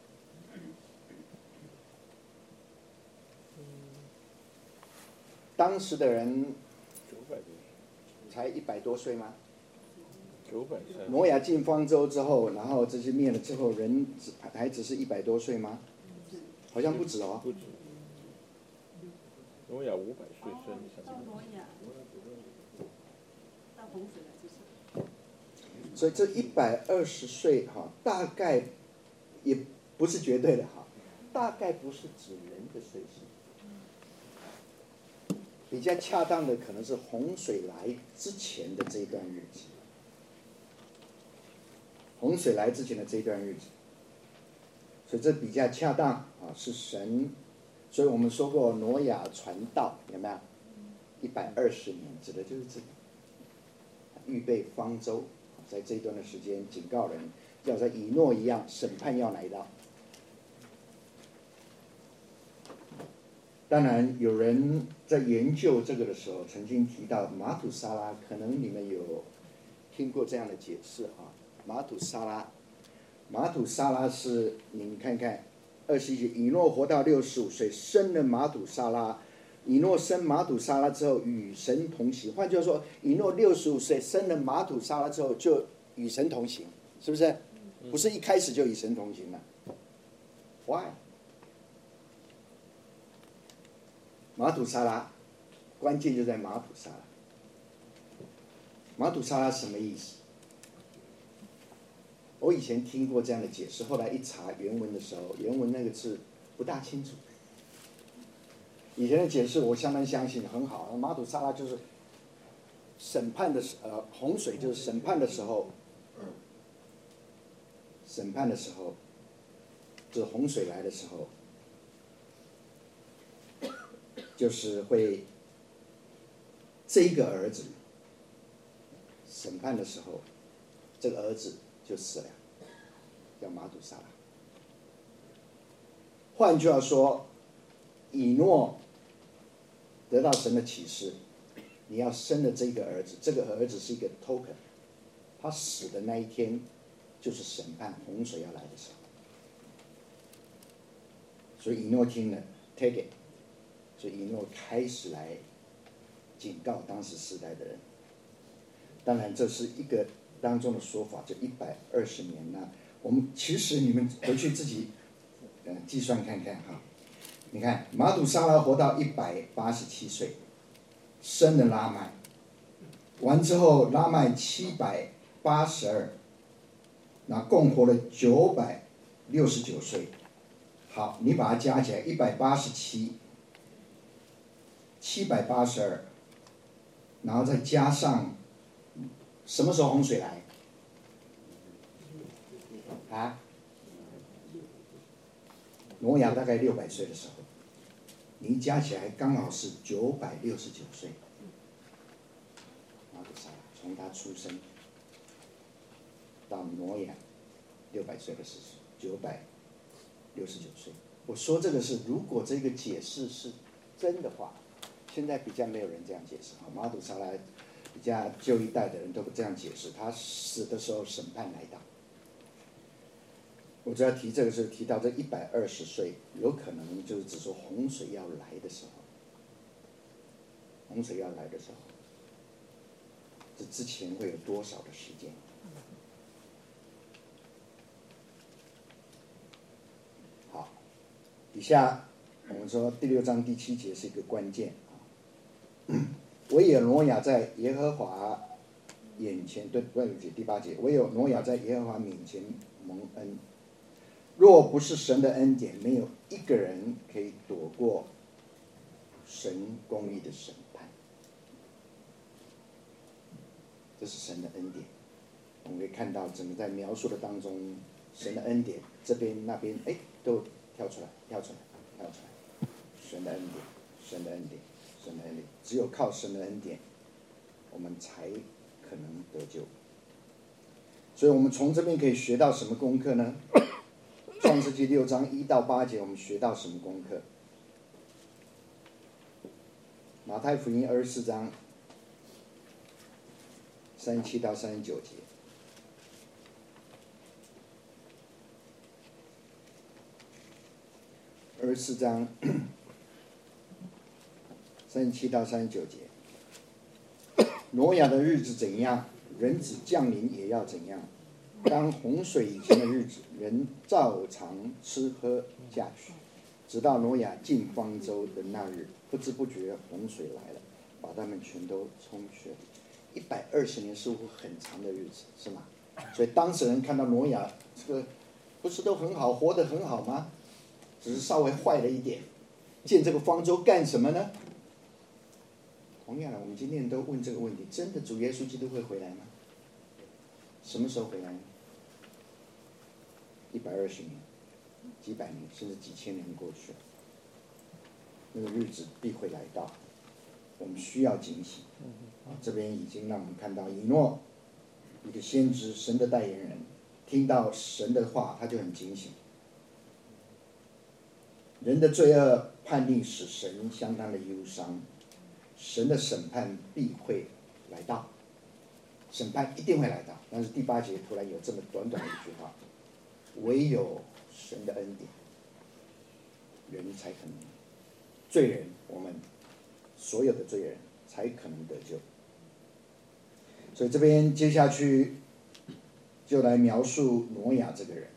当时的人 900多， 才100多岁吗？ 930。 挪亚进方舟之后，然后这些灭了之后，人还只是100多岁吗？好像不止哦。 不止。挪亚500岁生到挪亚，到洪水来之前。 所以这120岁大概也不是绝对的大概不是指人的岁数。比较恰当的可能是洪水来之前的这一段日子，洪水来之前的这一段日子，所以这比较恰当是神。所以我们说过挪亚传道有没有？120年指的就是这个，预备方舟，在这一段的时间警告人，要像以诺一样，审判要来到。当然，有人在研究这个的时候，曾经提到马土沙拉，可能你们有听过这样的解释马土沙拉是你们看看21节，以诺活到65岁，生了马土沙拉。以诺生马土沙拉之后，与神同行。换句话说，以诺65岁生了马土沙拉之后，就与神同行，是不是？不是一开始就与神同行了。Why？马土沙拉，关键就在马土沙拉。马土沙拉什么意思？我以前听过这样的解释，后来一查原文的时候，原文那个字不大清楚。以前的解释我相当相信，很好。马土沙拉就是审判的洪水就是审判的时候，就是洪水来的时候，就是会这一个儿子审判的时候，这个儿子就死了，叫马土沙拉。换句话说，以诺得到神的启示，你要生的这个儿子，这个儿子是一个 token， 他死的那一天就是审判洪水要来的时候。所以以诺听了 take it， 所以以诺开始来警告当时时代的人。当然这是一个当中的说法，就120年那我们其实你们回去自己计算看看你看马土沙拉活到187岁，生了拉麦，完之后拉麦782，那共活了969岁。好，你把它加起来187，782，然后再加上什么时候洪水来？ 挪亚大概600岁的时候，你加起来刚好是969岁。马可撒拉从他出生到挪亚600岁的时候，969岁。我说这个是，如果这个解释是真的话，现在比较没有人这样解释。马可撒拉比较旧一代的人都不这样解释，他死的时候审判来到。我只要提这个，是提到这120岁，有可能就是指说洪水要来的时候，洪水要来的时候，这之前会有多少的时间？好，底下我们说第6章第7节是一个关键啊。唯有挪亚在耶和华眼前，对，不起，第8节，唯有挪亚在耶和华面前蒙恩。若不是神的恩典，没有一个人可以躲过神公义的审判。这是神的恩典。我们可以看到整个在描述的当中，神的恩典这边那边都跳出来。神的恩典，神的恩典，神的恩典，只有靠神的恩典，我们才可能得救。所以我们从这边可以学到什么功课呢？创世纪6章1到8节，我们学到什么功课？马太福音24章37到39节。24章37到39节。挪亚的日子怎样，人子降临也要怎样。当洪水以前的日子，人照常吃喝嫁娶，直到挪亚进方舟的那日，不知不觉洪水来了，把他们全都冲去了。120年似乎很长的日子，是吗？所以当时人看到挪亚这个不是都很好，活得很好吗？只是稍微坏了一点。建这个方舟干什么呢？同样的，我们今天都问这个问题：真的主耶稣基督会回来吗？什么时候回来呢？120年、几百年，甚至几千年过去了，那个日子必会来到，我们需要警醒。这边已经让我们看到以诺，一个先知，神的代言人，听到神的话，他就很警醒。人的罪恶判定使神相当的忧伤，神的审判必会来到，审判一定会来到。但是第8节突然有这么短短的一句话：唯有神的恩典，人才可能，罪人，我们所有的罪人才可能得救。所以这边接下去就来描述挪亚这个人。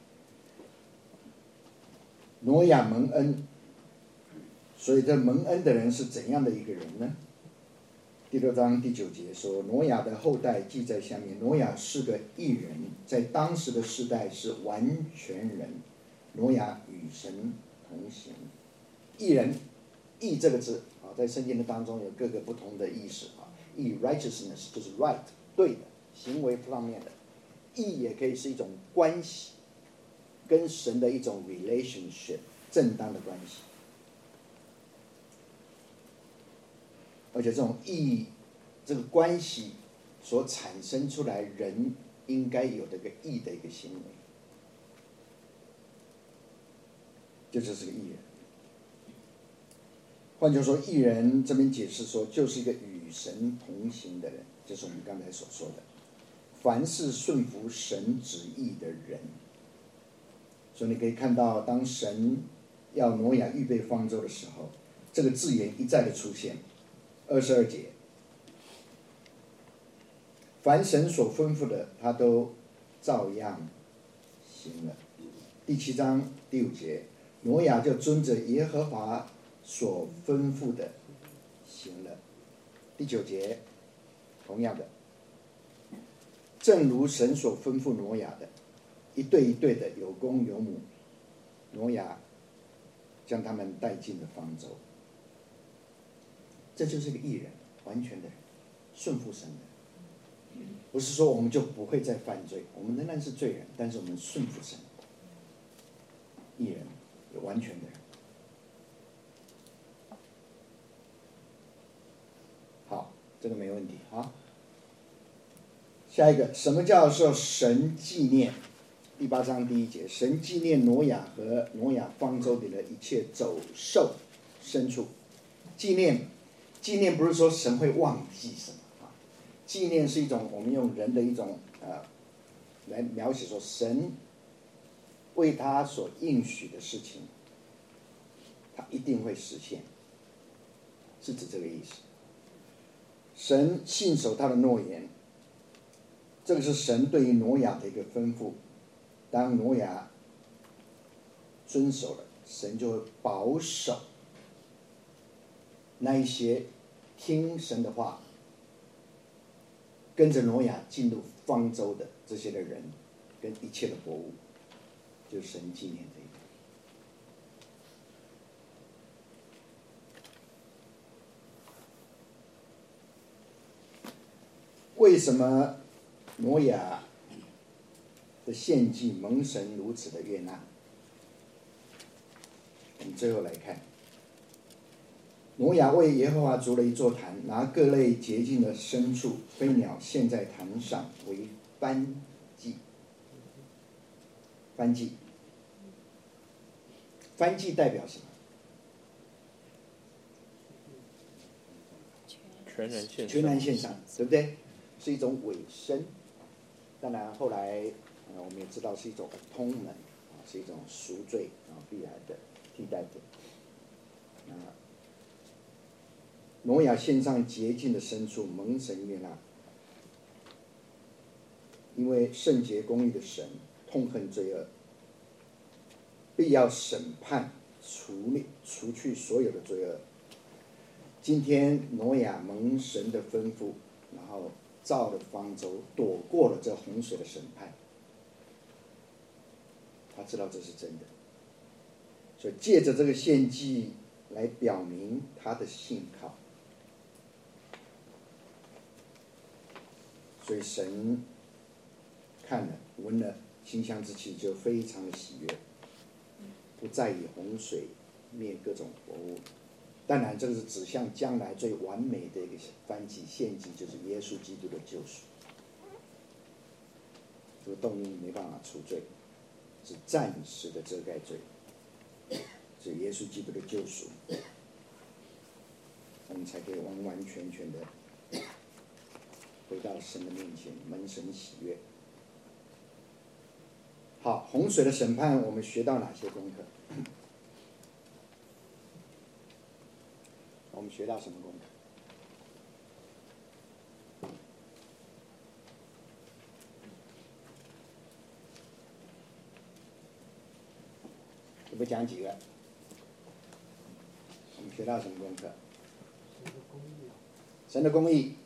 挪亚蒙恩，所以这蒙恩的人是怎样的一个人呢？第6章第9节说，挪亚的后代记在下面。挪亚是个义人，在当时的世代是完全人。挪亚与神同行。义人，义这个字啊，在圣经的当中有各个不同的意思啊。义 righteousness 就是 right 对的，行为方面的。义也可以是一种关系，跟神的一种 relationship 正当的关系。而且这种义，这个关系所产生出来人应该有的一个义的一个行为，这就是个义人。换句话说，义人这边解释说，就是一个与神同行的人，这是我们刚才所说的，凡是顺服神旨意的人。所以你可以看到，当神要挪亚预备方舟的时候，这个字眼一再的出现。22节，凡神所吩咐的，他都照样行了。第7章第5节，挪亚就遵着耶和华所吩咐的行了。第9节，同样的，正如神所吩咐挪亚的，一对一对的有公有母，挪亚将他们带进了方舟。这就是个义人，完全的人，顺服神的。不是说我们就不会再犯罪，我们仍然是罪人，但是我们顺服神。义人完全的人。好，这个没问题啊。下一个，什么叫做神纪念？第8章第1节，神纪念挪亚和挪亚方舟里的一切走兽、牲畜。纪念不是说神会忘记什么啊，纪念是一种我们用人的一种来描写说神为他所应许的事情，他一定会实现，是指这个意思。神信守他的诺言，这个是神对于挪亚的一个吩咐。当挪亚遵守了，神就会保守那一些听神的话，跟着挪亚进入方舟的这些的人，跟一切的活物，就是神纪念这一个。为什么挪亚的献祭蒙神如此的悦纳？我们最后来看，挪亚为耶和华筑了一座坛，拿各类洁净的牲畜、飞鸟献在坛上为燔祭。燔祭，燔祭代表什么？全然献上，对不对？是一种委身。当然，后来我们也知道是一种 atonement， 是一种赎罪必然的替代品。挪亚献上洁净的牲畜，蒙神悦纳，因为圣洁公义的神痛恨罪恶，必要审判除去所有的罪恶。今天挪亚蒙神的吩咐，然后造了方舟，躲过了这洪水的审判。他知道这是真的，所以借着这个献祭来表明他的信靠。所以神看了闻了馨香之气，就非常的喜悦，不再以洪水灭各种活物。当然，这个是指向将来最完美的一个燔祭献祭，就是耶稣基督的救赎。这个动物没办法除罪，是暂时的遮盖罪，是耶稣基督的救赎，我们才可以完完全全的回到神的面前，蒙神喜悦。好，洪水的审判，我们学到哪些功课？我们学到什么功课？我们讲几个？我们学到什么功课？神的公义。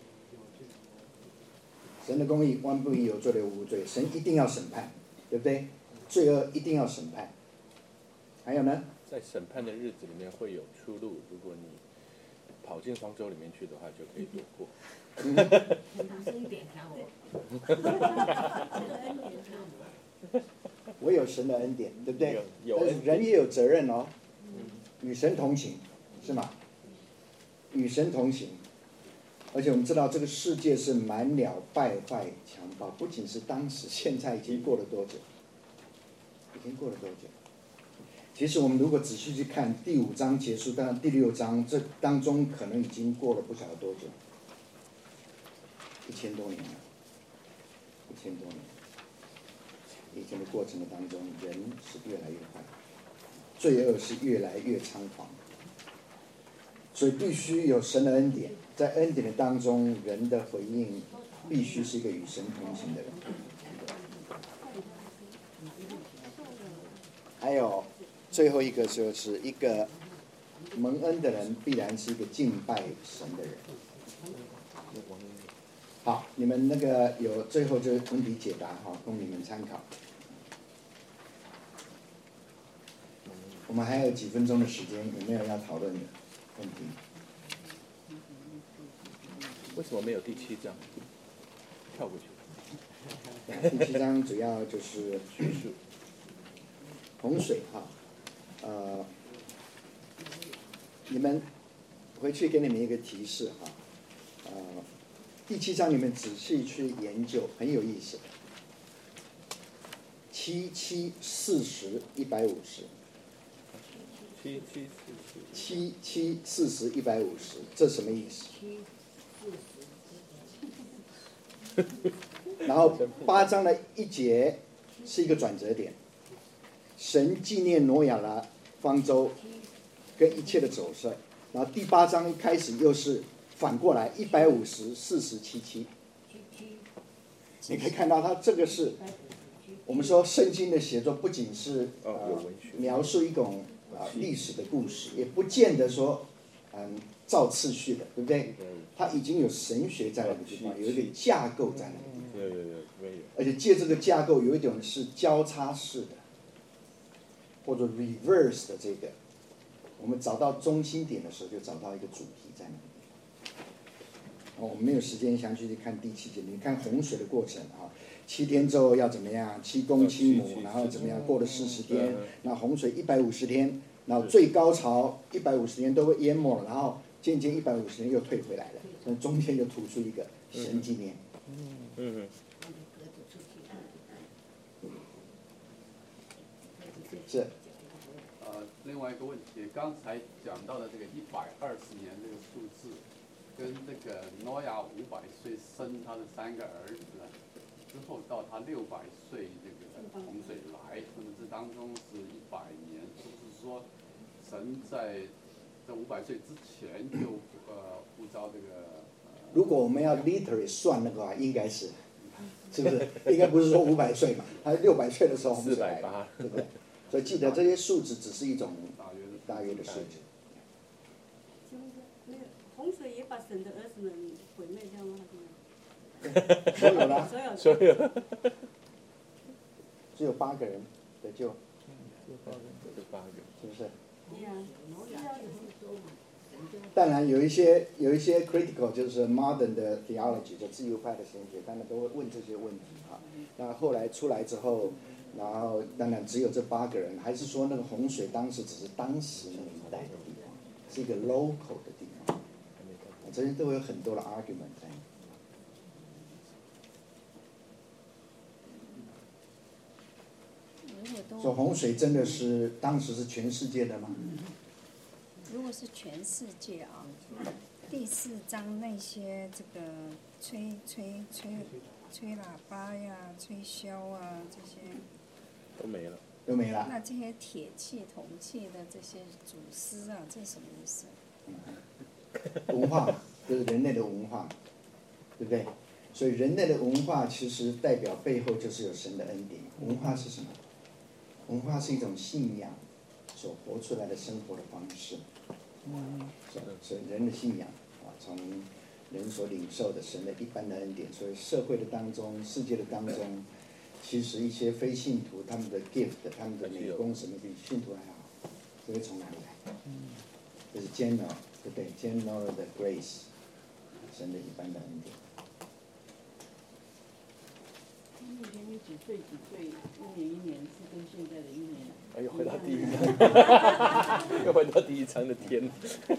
神的公义，万不以有罪的无罪，神一定要审判，对不对？罪恶一定要审判。还有呢？ 在审判的日子里面会有出路，如果你跑进方舟里面去的话，就可以躲过。 这一点看我， 我有神的恩典，对不对？ 有但是人也有责任哦，与神同行，是吗？与神同行。而且我们知道这个世界是满了败坏强暴，不仅是当时，现在已经过了多久？已经过了多久？其实我们如果仔细去看第5章结束，当然第6章这当中可能已经过了不晓得多久，1000多年了，1000多年。以前的过程当中，人是越来越坏，罪恶是越来越猖狂，所以必须有神的恩典。在恩典的当中，人的回应必须是一个与神同行的人。还有最后一个就是一个蒙恩的人，必然是一个敬拜神的人。好，你们那个有最后这个问题解答哈，供你们参考。我们还有几分钟的时间，有没有要讨论的问题？ 为什么没有第7章？跳过去。 第7章主要就是洪水哈， 你们回去给你们一个提示哈，第7章你们仔细去研究，很有意思。7、7、40、150。7、7、40、150，这什么意思？然后8章的1节是一个转折点，神纪念挪亚的方舟跟一切的走势，然后第8章一开始又是反过来150、40、77。你可以看到它这个是我们说圣经的写作不仅是描述一种历史的故事，也不见得说照次序的，对不对？它已经有神学在那个地方，有一个架构在那个地方，而且借这个架构有一种是交叉式的，或者 reverse 的这个，我们找到中心点的时候，就找到一个主题在那里。我们没有时间详细去看第7节，你看洪水的过程啊，7天之后要怎么样？7公7母，然后怎么样？过了40天，那洪水150天，然后最高潮150天都被淹没了，然后渐渐150天又退回来了，那中间又吐出一个神纪念。是。 另外一个问题，刚才讲到的这个120年这个数字，跟这个挪亚500岁生他的3个儿子，之后到他600岁这个洪水来，那么这当中是100年，是不是说神在这500岁之前就呼召这个？ 如果我们要 literally 算那个话，应该是，是不是？应该不是说500岁嘛，他600岁的时候洪水来了，对不对？所以记得这些数字只是一种大约的数字。 那个洪水也把神的儿子们毁灭掉吗？ 所有的， 所有， 只有8个人得救，是不是？当然有一些 critical 就是 modern 的 theology 就自由派的神学，当然都会问这些问题啊。那后来出来之后，然后当然只有这8个人，还是说那个洪水当时只是当时那个一带的地方，是一个 local 的地方，这些都有很多的 argument 在。说洪水真的是当时是全世界的吗？ 如果是全世界啊，第4章那些这个吹喇叭呀、吹箫啊这些都没了。 都没了。 那这些铁器、铜器的这些祖师啊，这是什么意思？ 文化就是人类的文化，对不对？所以人类的文化其实代表背后就是有神的恩典。文化是什么？文化是一种信仰所活出来的生活的方式。所以人的信仰啊，从人所领受的神的一般的恩典，所以社会的当中、世界的当中，其实一些非信徒他们的 gift、他们的美功什么比信徒还好，这个从哪里来？这是 general， 对不对 ？general 的 grace， 神的一般的恩典。 以前你几岁，一年是跟现在的一年。 哎呦，回到第1章，又回到第1章的天。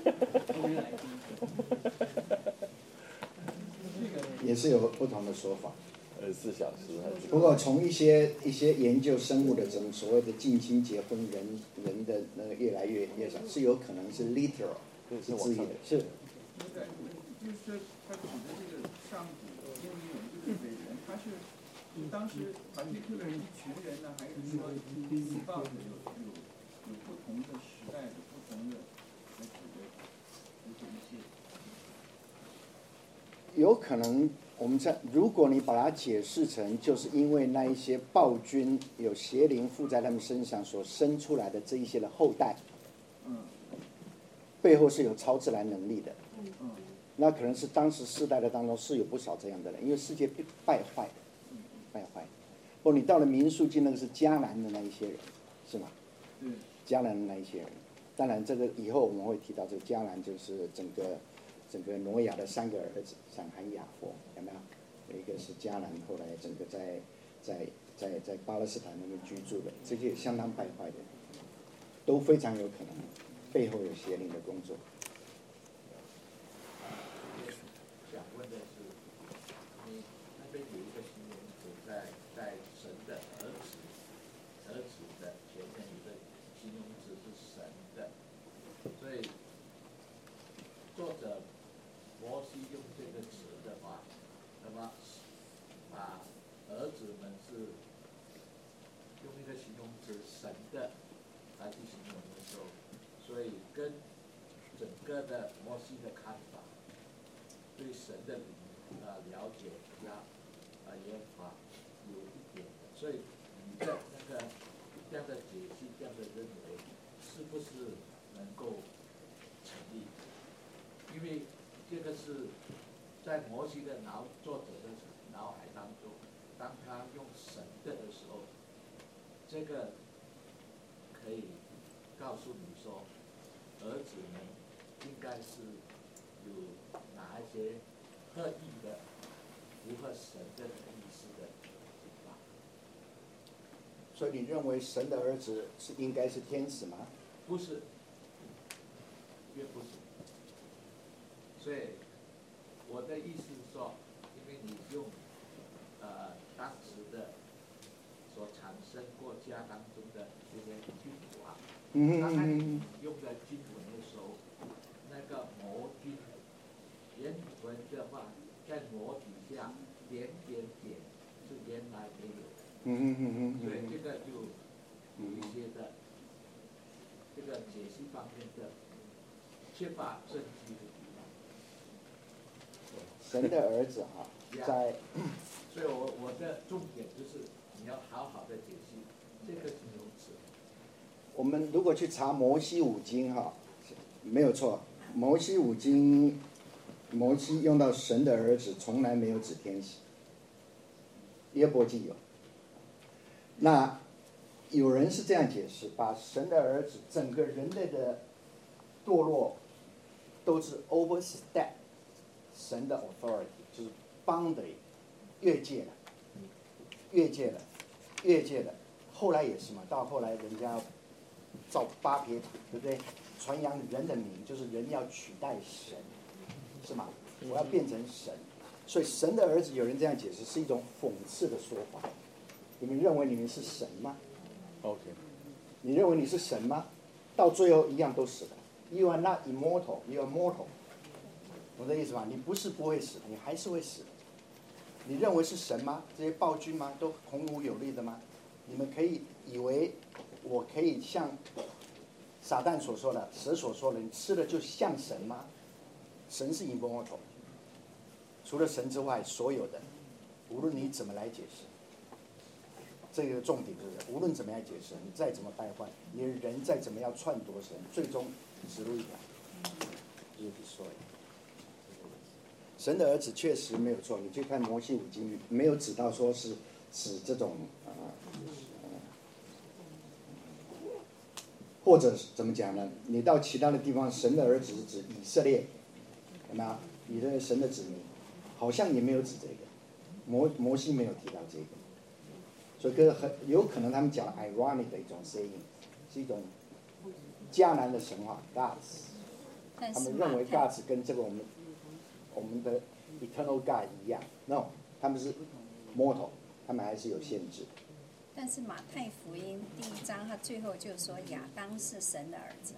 也是有不同的说法。 24小时还是？ 不过从一些研究生物的这种所谓的近亲结婚，人的那个越来越少，是有可能是 literal， 是字义的，是。 就是说他举的这个上古因为我们这个伟人，他是当时particular一群人呢，还是说释放的有不同的时代的不同的来指的一些？ 有可能我们如果你把它解释成，就是因为那一些暴君有邪灵附在他们身上所生出来的这一些的后代，背后是有超自然能力的。那可能是当时世代的当中是有不少这样的人，因为世界败坏。或你到了民数记，那个是迦南的那一些人，是吗？迦南的那一些人，当然这个以后我们会提到，这个迦南就是整个挪亚的3个儿子，闪、含、雅弗，有没有？有一个是迦南，后来整个在巴勒斯坦那边居住的，这些相当败坏的。 都非常有可能背后有邪灵的工作。 想问的是，你那边有一个形容词在神的儿子的前面有个形容词是神的，所以作者摩西用这个词的话，那么把儿子们是用一个形容词神的来去形容的时候，所以跟整个的摩西的看法，对神的了解也法有一点，所以你的那个这样的解析，这样的认为，是不是能够成立？因为这个是在摩西的作者的脑海当中，当他用神的时候，这个可以告诉你说，儿子们应该是有哪一些特意的符合神的意思的地方。 所以你认为神的儿子应该是天使吗？ 不是，也不是。所以我的意思是说，因为你用当时的所产生国家当中的这些君王，当你用的经文的时候，那个魔君原文的话，在魔底下点点点是原来没有的，所以这个就有一些的这个解析方面的缺乏证据的地方。 神的儿子在， 所以我的重点就是你要好好的解析这个形容词。 我们如果去查摩西五经没有错，摩西五经，摩西用到神的儿子从来没有指天使，约伯记有。那有人是这样解释，把神的儿子整个人类的堕落都是 overstep 神的 authority， 就是 boundary 越界了。后来也是嘛，到后来人家造巴别塔，对不对？传扬人的名，就是人要取代神，是吗？我要变成神，所以神的儿子有人这样解释，是一种讽刺的说法。你们认为你们是神吗 ？OK。 你认为你是神吗？到最后一样都死了。You are not immortal, you are mortal。懂这意思吗？你不是不会死，你还是会死。你认为是神吗？这些暴君吗？都孔武有力的吗？你们可以以为我可以像撒旦所说的、蛇所说的，你吃了就像神吗？神是 immortal， 除了神之外，所有的，无论你怎么来解释，这个重点就是，无论怎么样解释，你再怎么败坏，你的人再怎么样篡夺神，最终只路一条，就是所有。神的儿子确实没有错，你去看摩西五经，没有指到说是指这种或者怎么讲呢？你到其他的地方，神的儿子是指以色列，有没有？你的神的子民，好像也没有指这个，摩西没有提到这个，所以很有可能他们讲 ironic 的一种 saying， 是一种迦南的神话 gods， 他们认为 gods 跟这个我们的 eternal God 一样 ，no， 他们是 mortal， 他们还是有限制。 但是马太福音第1章，他最后就说亚当是神的儿子。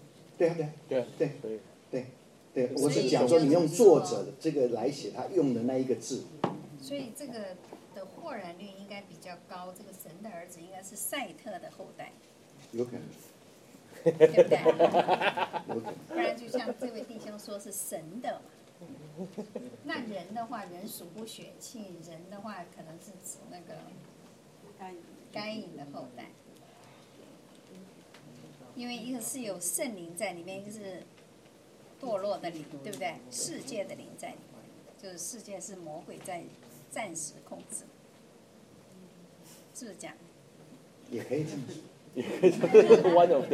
对，我是讲说你用作者的这个来写他用的那一个字。 所以这个的豁然率应该比较高，这个神的儿子应该是赛特的后代。 有可能。 对不对？ 有可能。 不然就像这位弟兄说是神的嘛。那人的话，人属不血气，人的话可能是指那个该隐的后代，因为一个是有圣灵在里面，一个是堕落的灵，对不对？世界的灵在里面，就是世界是魔鬼在暂时控制，是不是这样？ 也可以这么说。 One of them。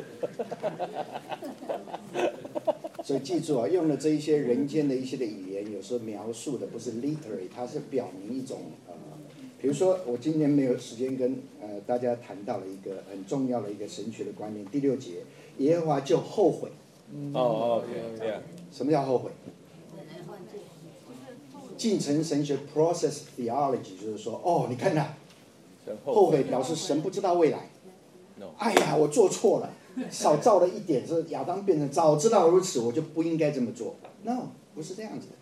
所以记住啊，用了这一些人间的一些的语言，有时候描述的不是 literally， 它是表明一种比比如说，我今年没有时间跟大家谈到了一个很重要的一个神学的观念，第6节，耶和华就后悔。什么叫后悔？进程神学 process theology 就是说，哦，你看呐，后悔表示神不知道未来。哎呀，我做错了，少造了一点，是亚当变成早知道如此，我就不应该这么做。No， 不是这样子的。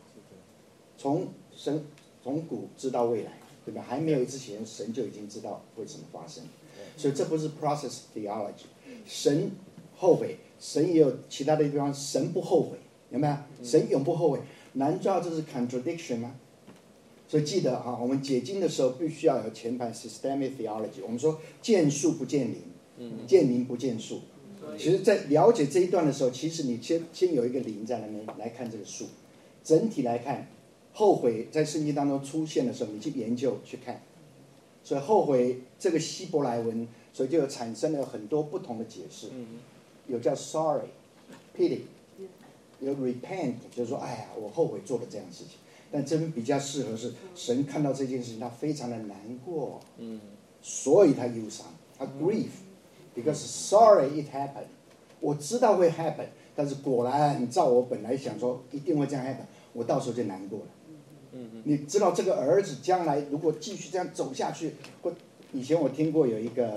从古知道未来，对吧？还没有之前，神就已经知道会怎么发生，所以这不是 process theology。神后悔，神也有其他的地方，神不后悔，有没有？神永不后悔，难道这是 contradiction 吗？所以记得啊，我们解经的时候必须要有前盘 systemic theology。我们说见树不见林，见林不见树。其实，在了解这一段的时候，其实你先有一个林在那边来看这个树，整体来看。后悔在圣经当中出现的时候，你去研究去看，所以后悔这个希伯来文，所以就产生了很多不同的解释，有叫 sorry、pity， 有 repent， 就是说，哎呀，我后悔做了这样的事情。但这边比较适合是神看到这件事情，他非常的难过，所以他忧伤，他 grief，because sorry it happened， 我知道会 happen， 但是果然照我本来想说一定会这样 happen， 我到时候就难过了。你知道这个儿子将来如果继续这样走下去，或以前我听过有一个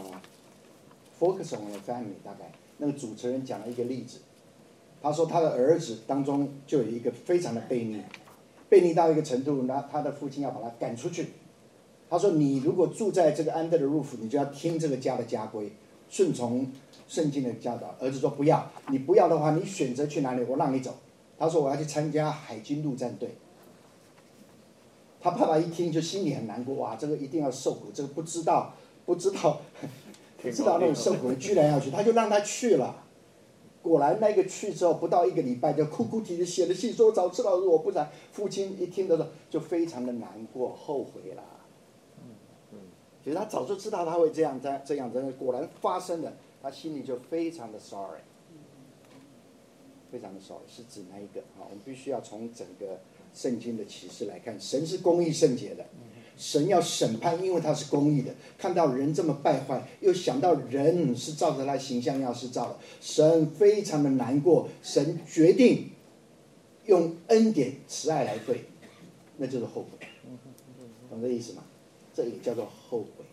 Focus on the Family， 大概那个主持人讲了一个例子，他说他的儿子当中就有一个非常的悖逆，悖逆到一个程度，那他的父亲要把他赶出去。他说你如果住在这个 under the roof， 你就要听这个家的家规，顺从圣经的教导。儿子说不要，你不要的话，你选择去哪里，我让你走。他说我要去参加海军陆战队。他爸爸一听就心里很难过，哇，这个一定要受苦，这个不知道那种受苦的居然要去，他就让他去了。果然那个去之后不到1个礼拜，就哭哭啼啼写了信说早知道我不然。父亲一听的时候就非常的难过，后悔了。其实他早就知道他会这样，但是果然发生了，他心里就非常的 sorry， 非常的 sorry， 是指那一个啊？我们必须要从整个圣经的启示来看，神是公义圣洁的，神要审判，因为他是公义的。看到人这么败坏，又想到人是照着他形象样式造的，神非常的难过，神决定用恩典慈爱来对，那就是后悔，懂这意思吗？这也叫做后悔，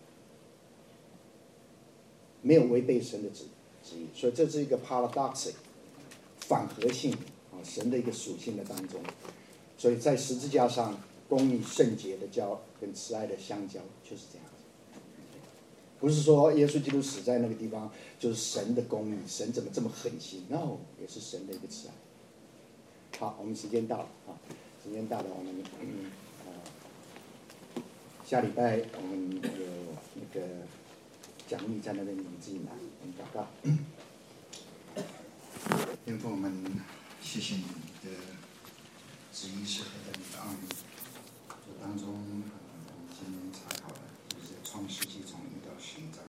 没有违背神的旨意，所以这是一个 paradox， 反合性啊，神的一个属性的当中。所以在十字架上，公义圣洁的交跟慈爱的相交就是这样子。不是说耶稣基督死在那个地方就是神的公义，神怎么这么狠心 ？No， 也是神的一个慈爱。好，我们时间到了啊，时间到了，我们下礼拜我们有那个讲义在那边，你们自己拿。我们祷告。天父，我们谢谢你的旨意是何等的奥秘。这当中，我们今天查考了，就是创世纪从1到11章。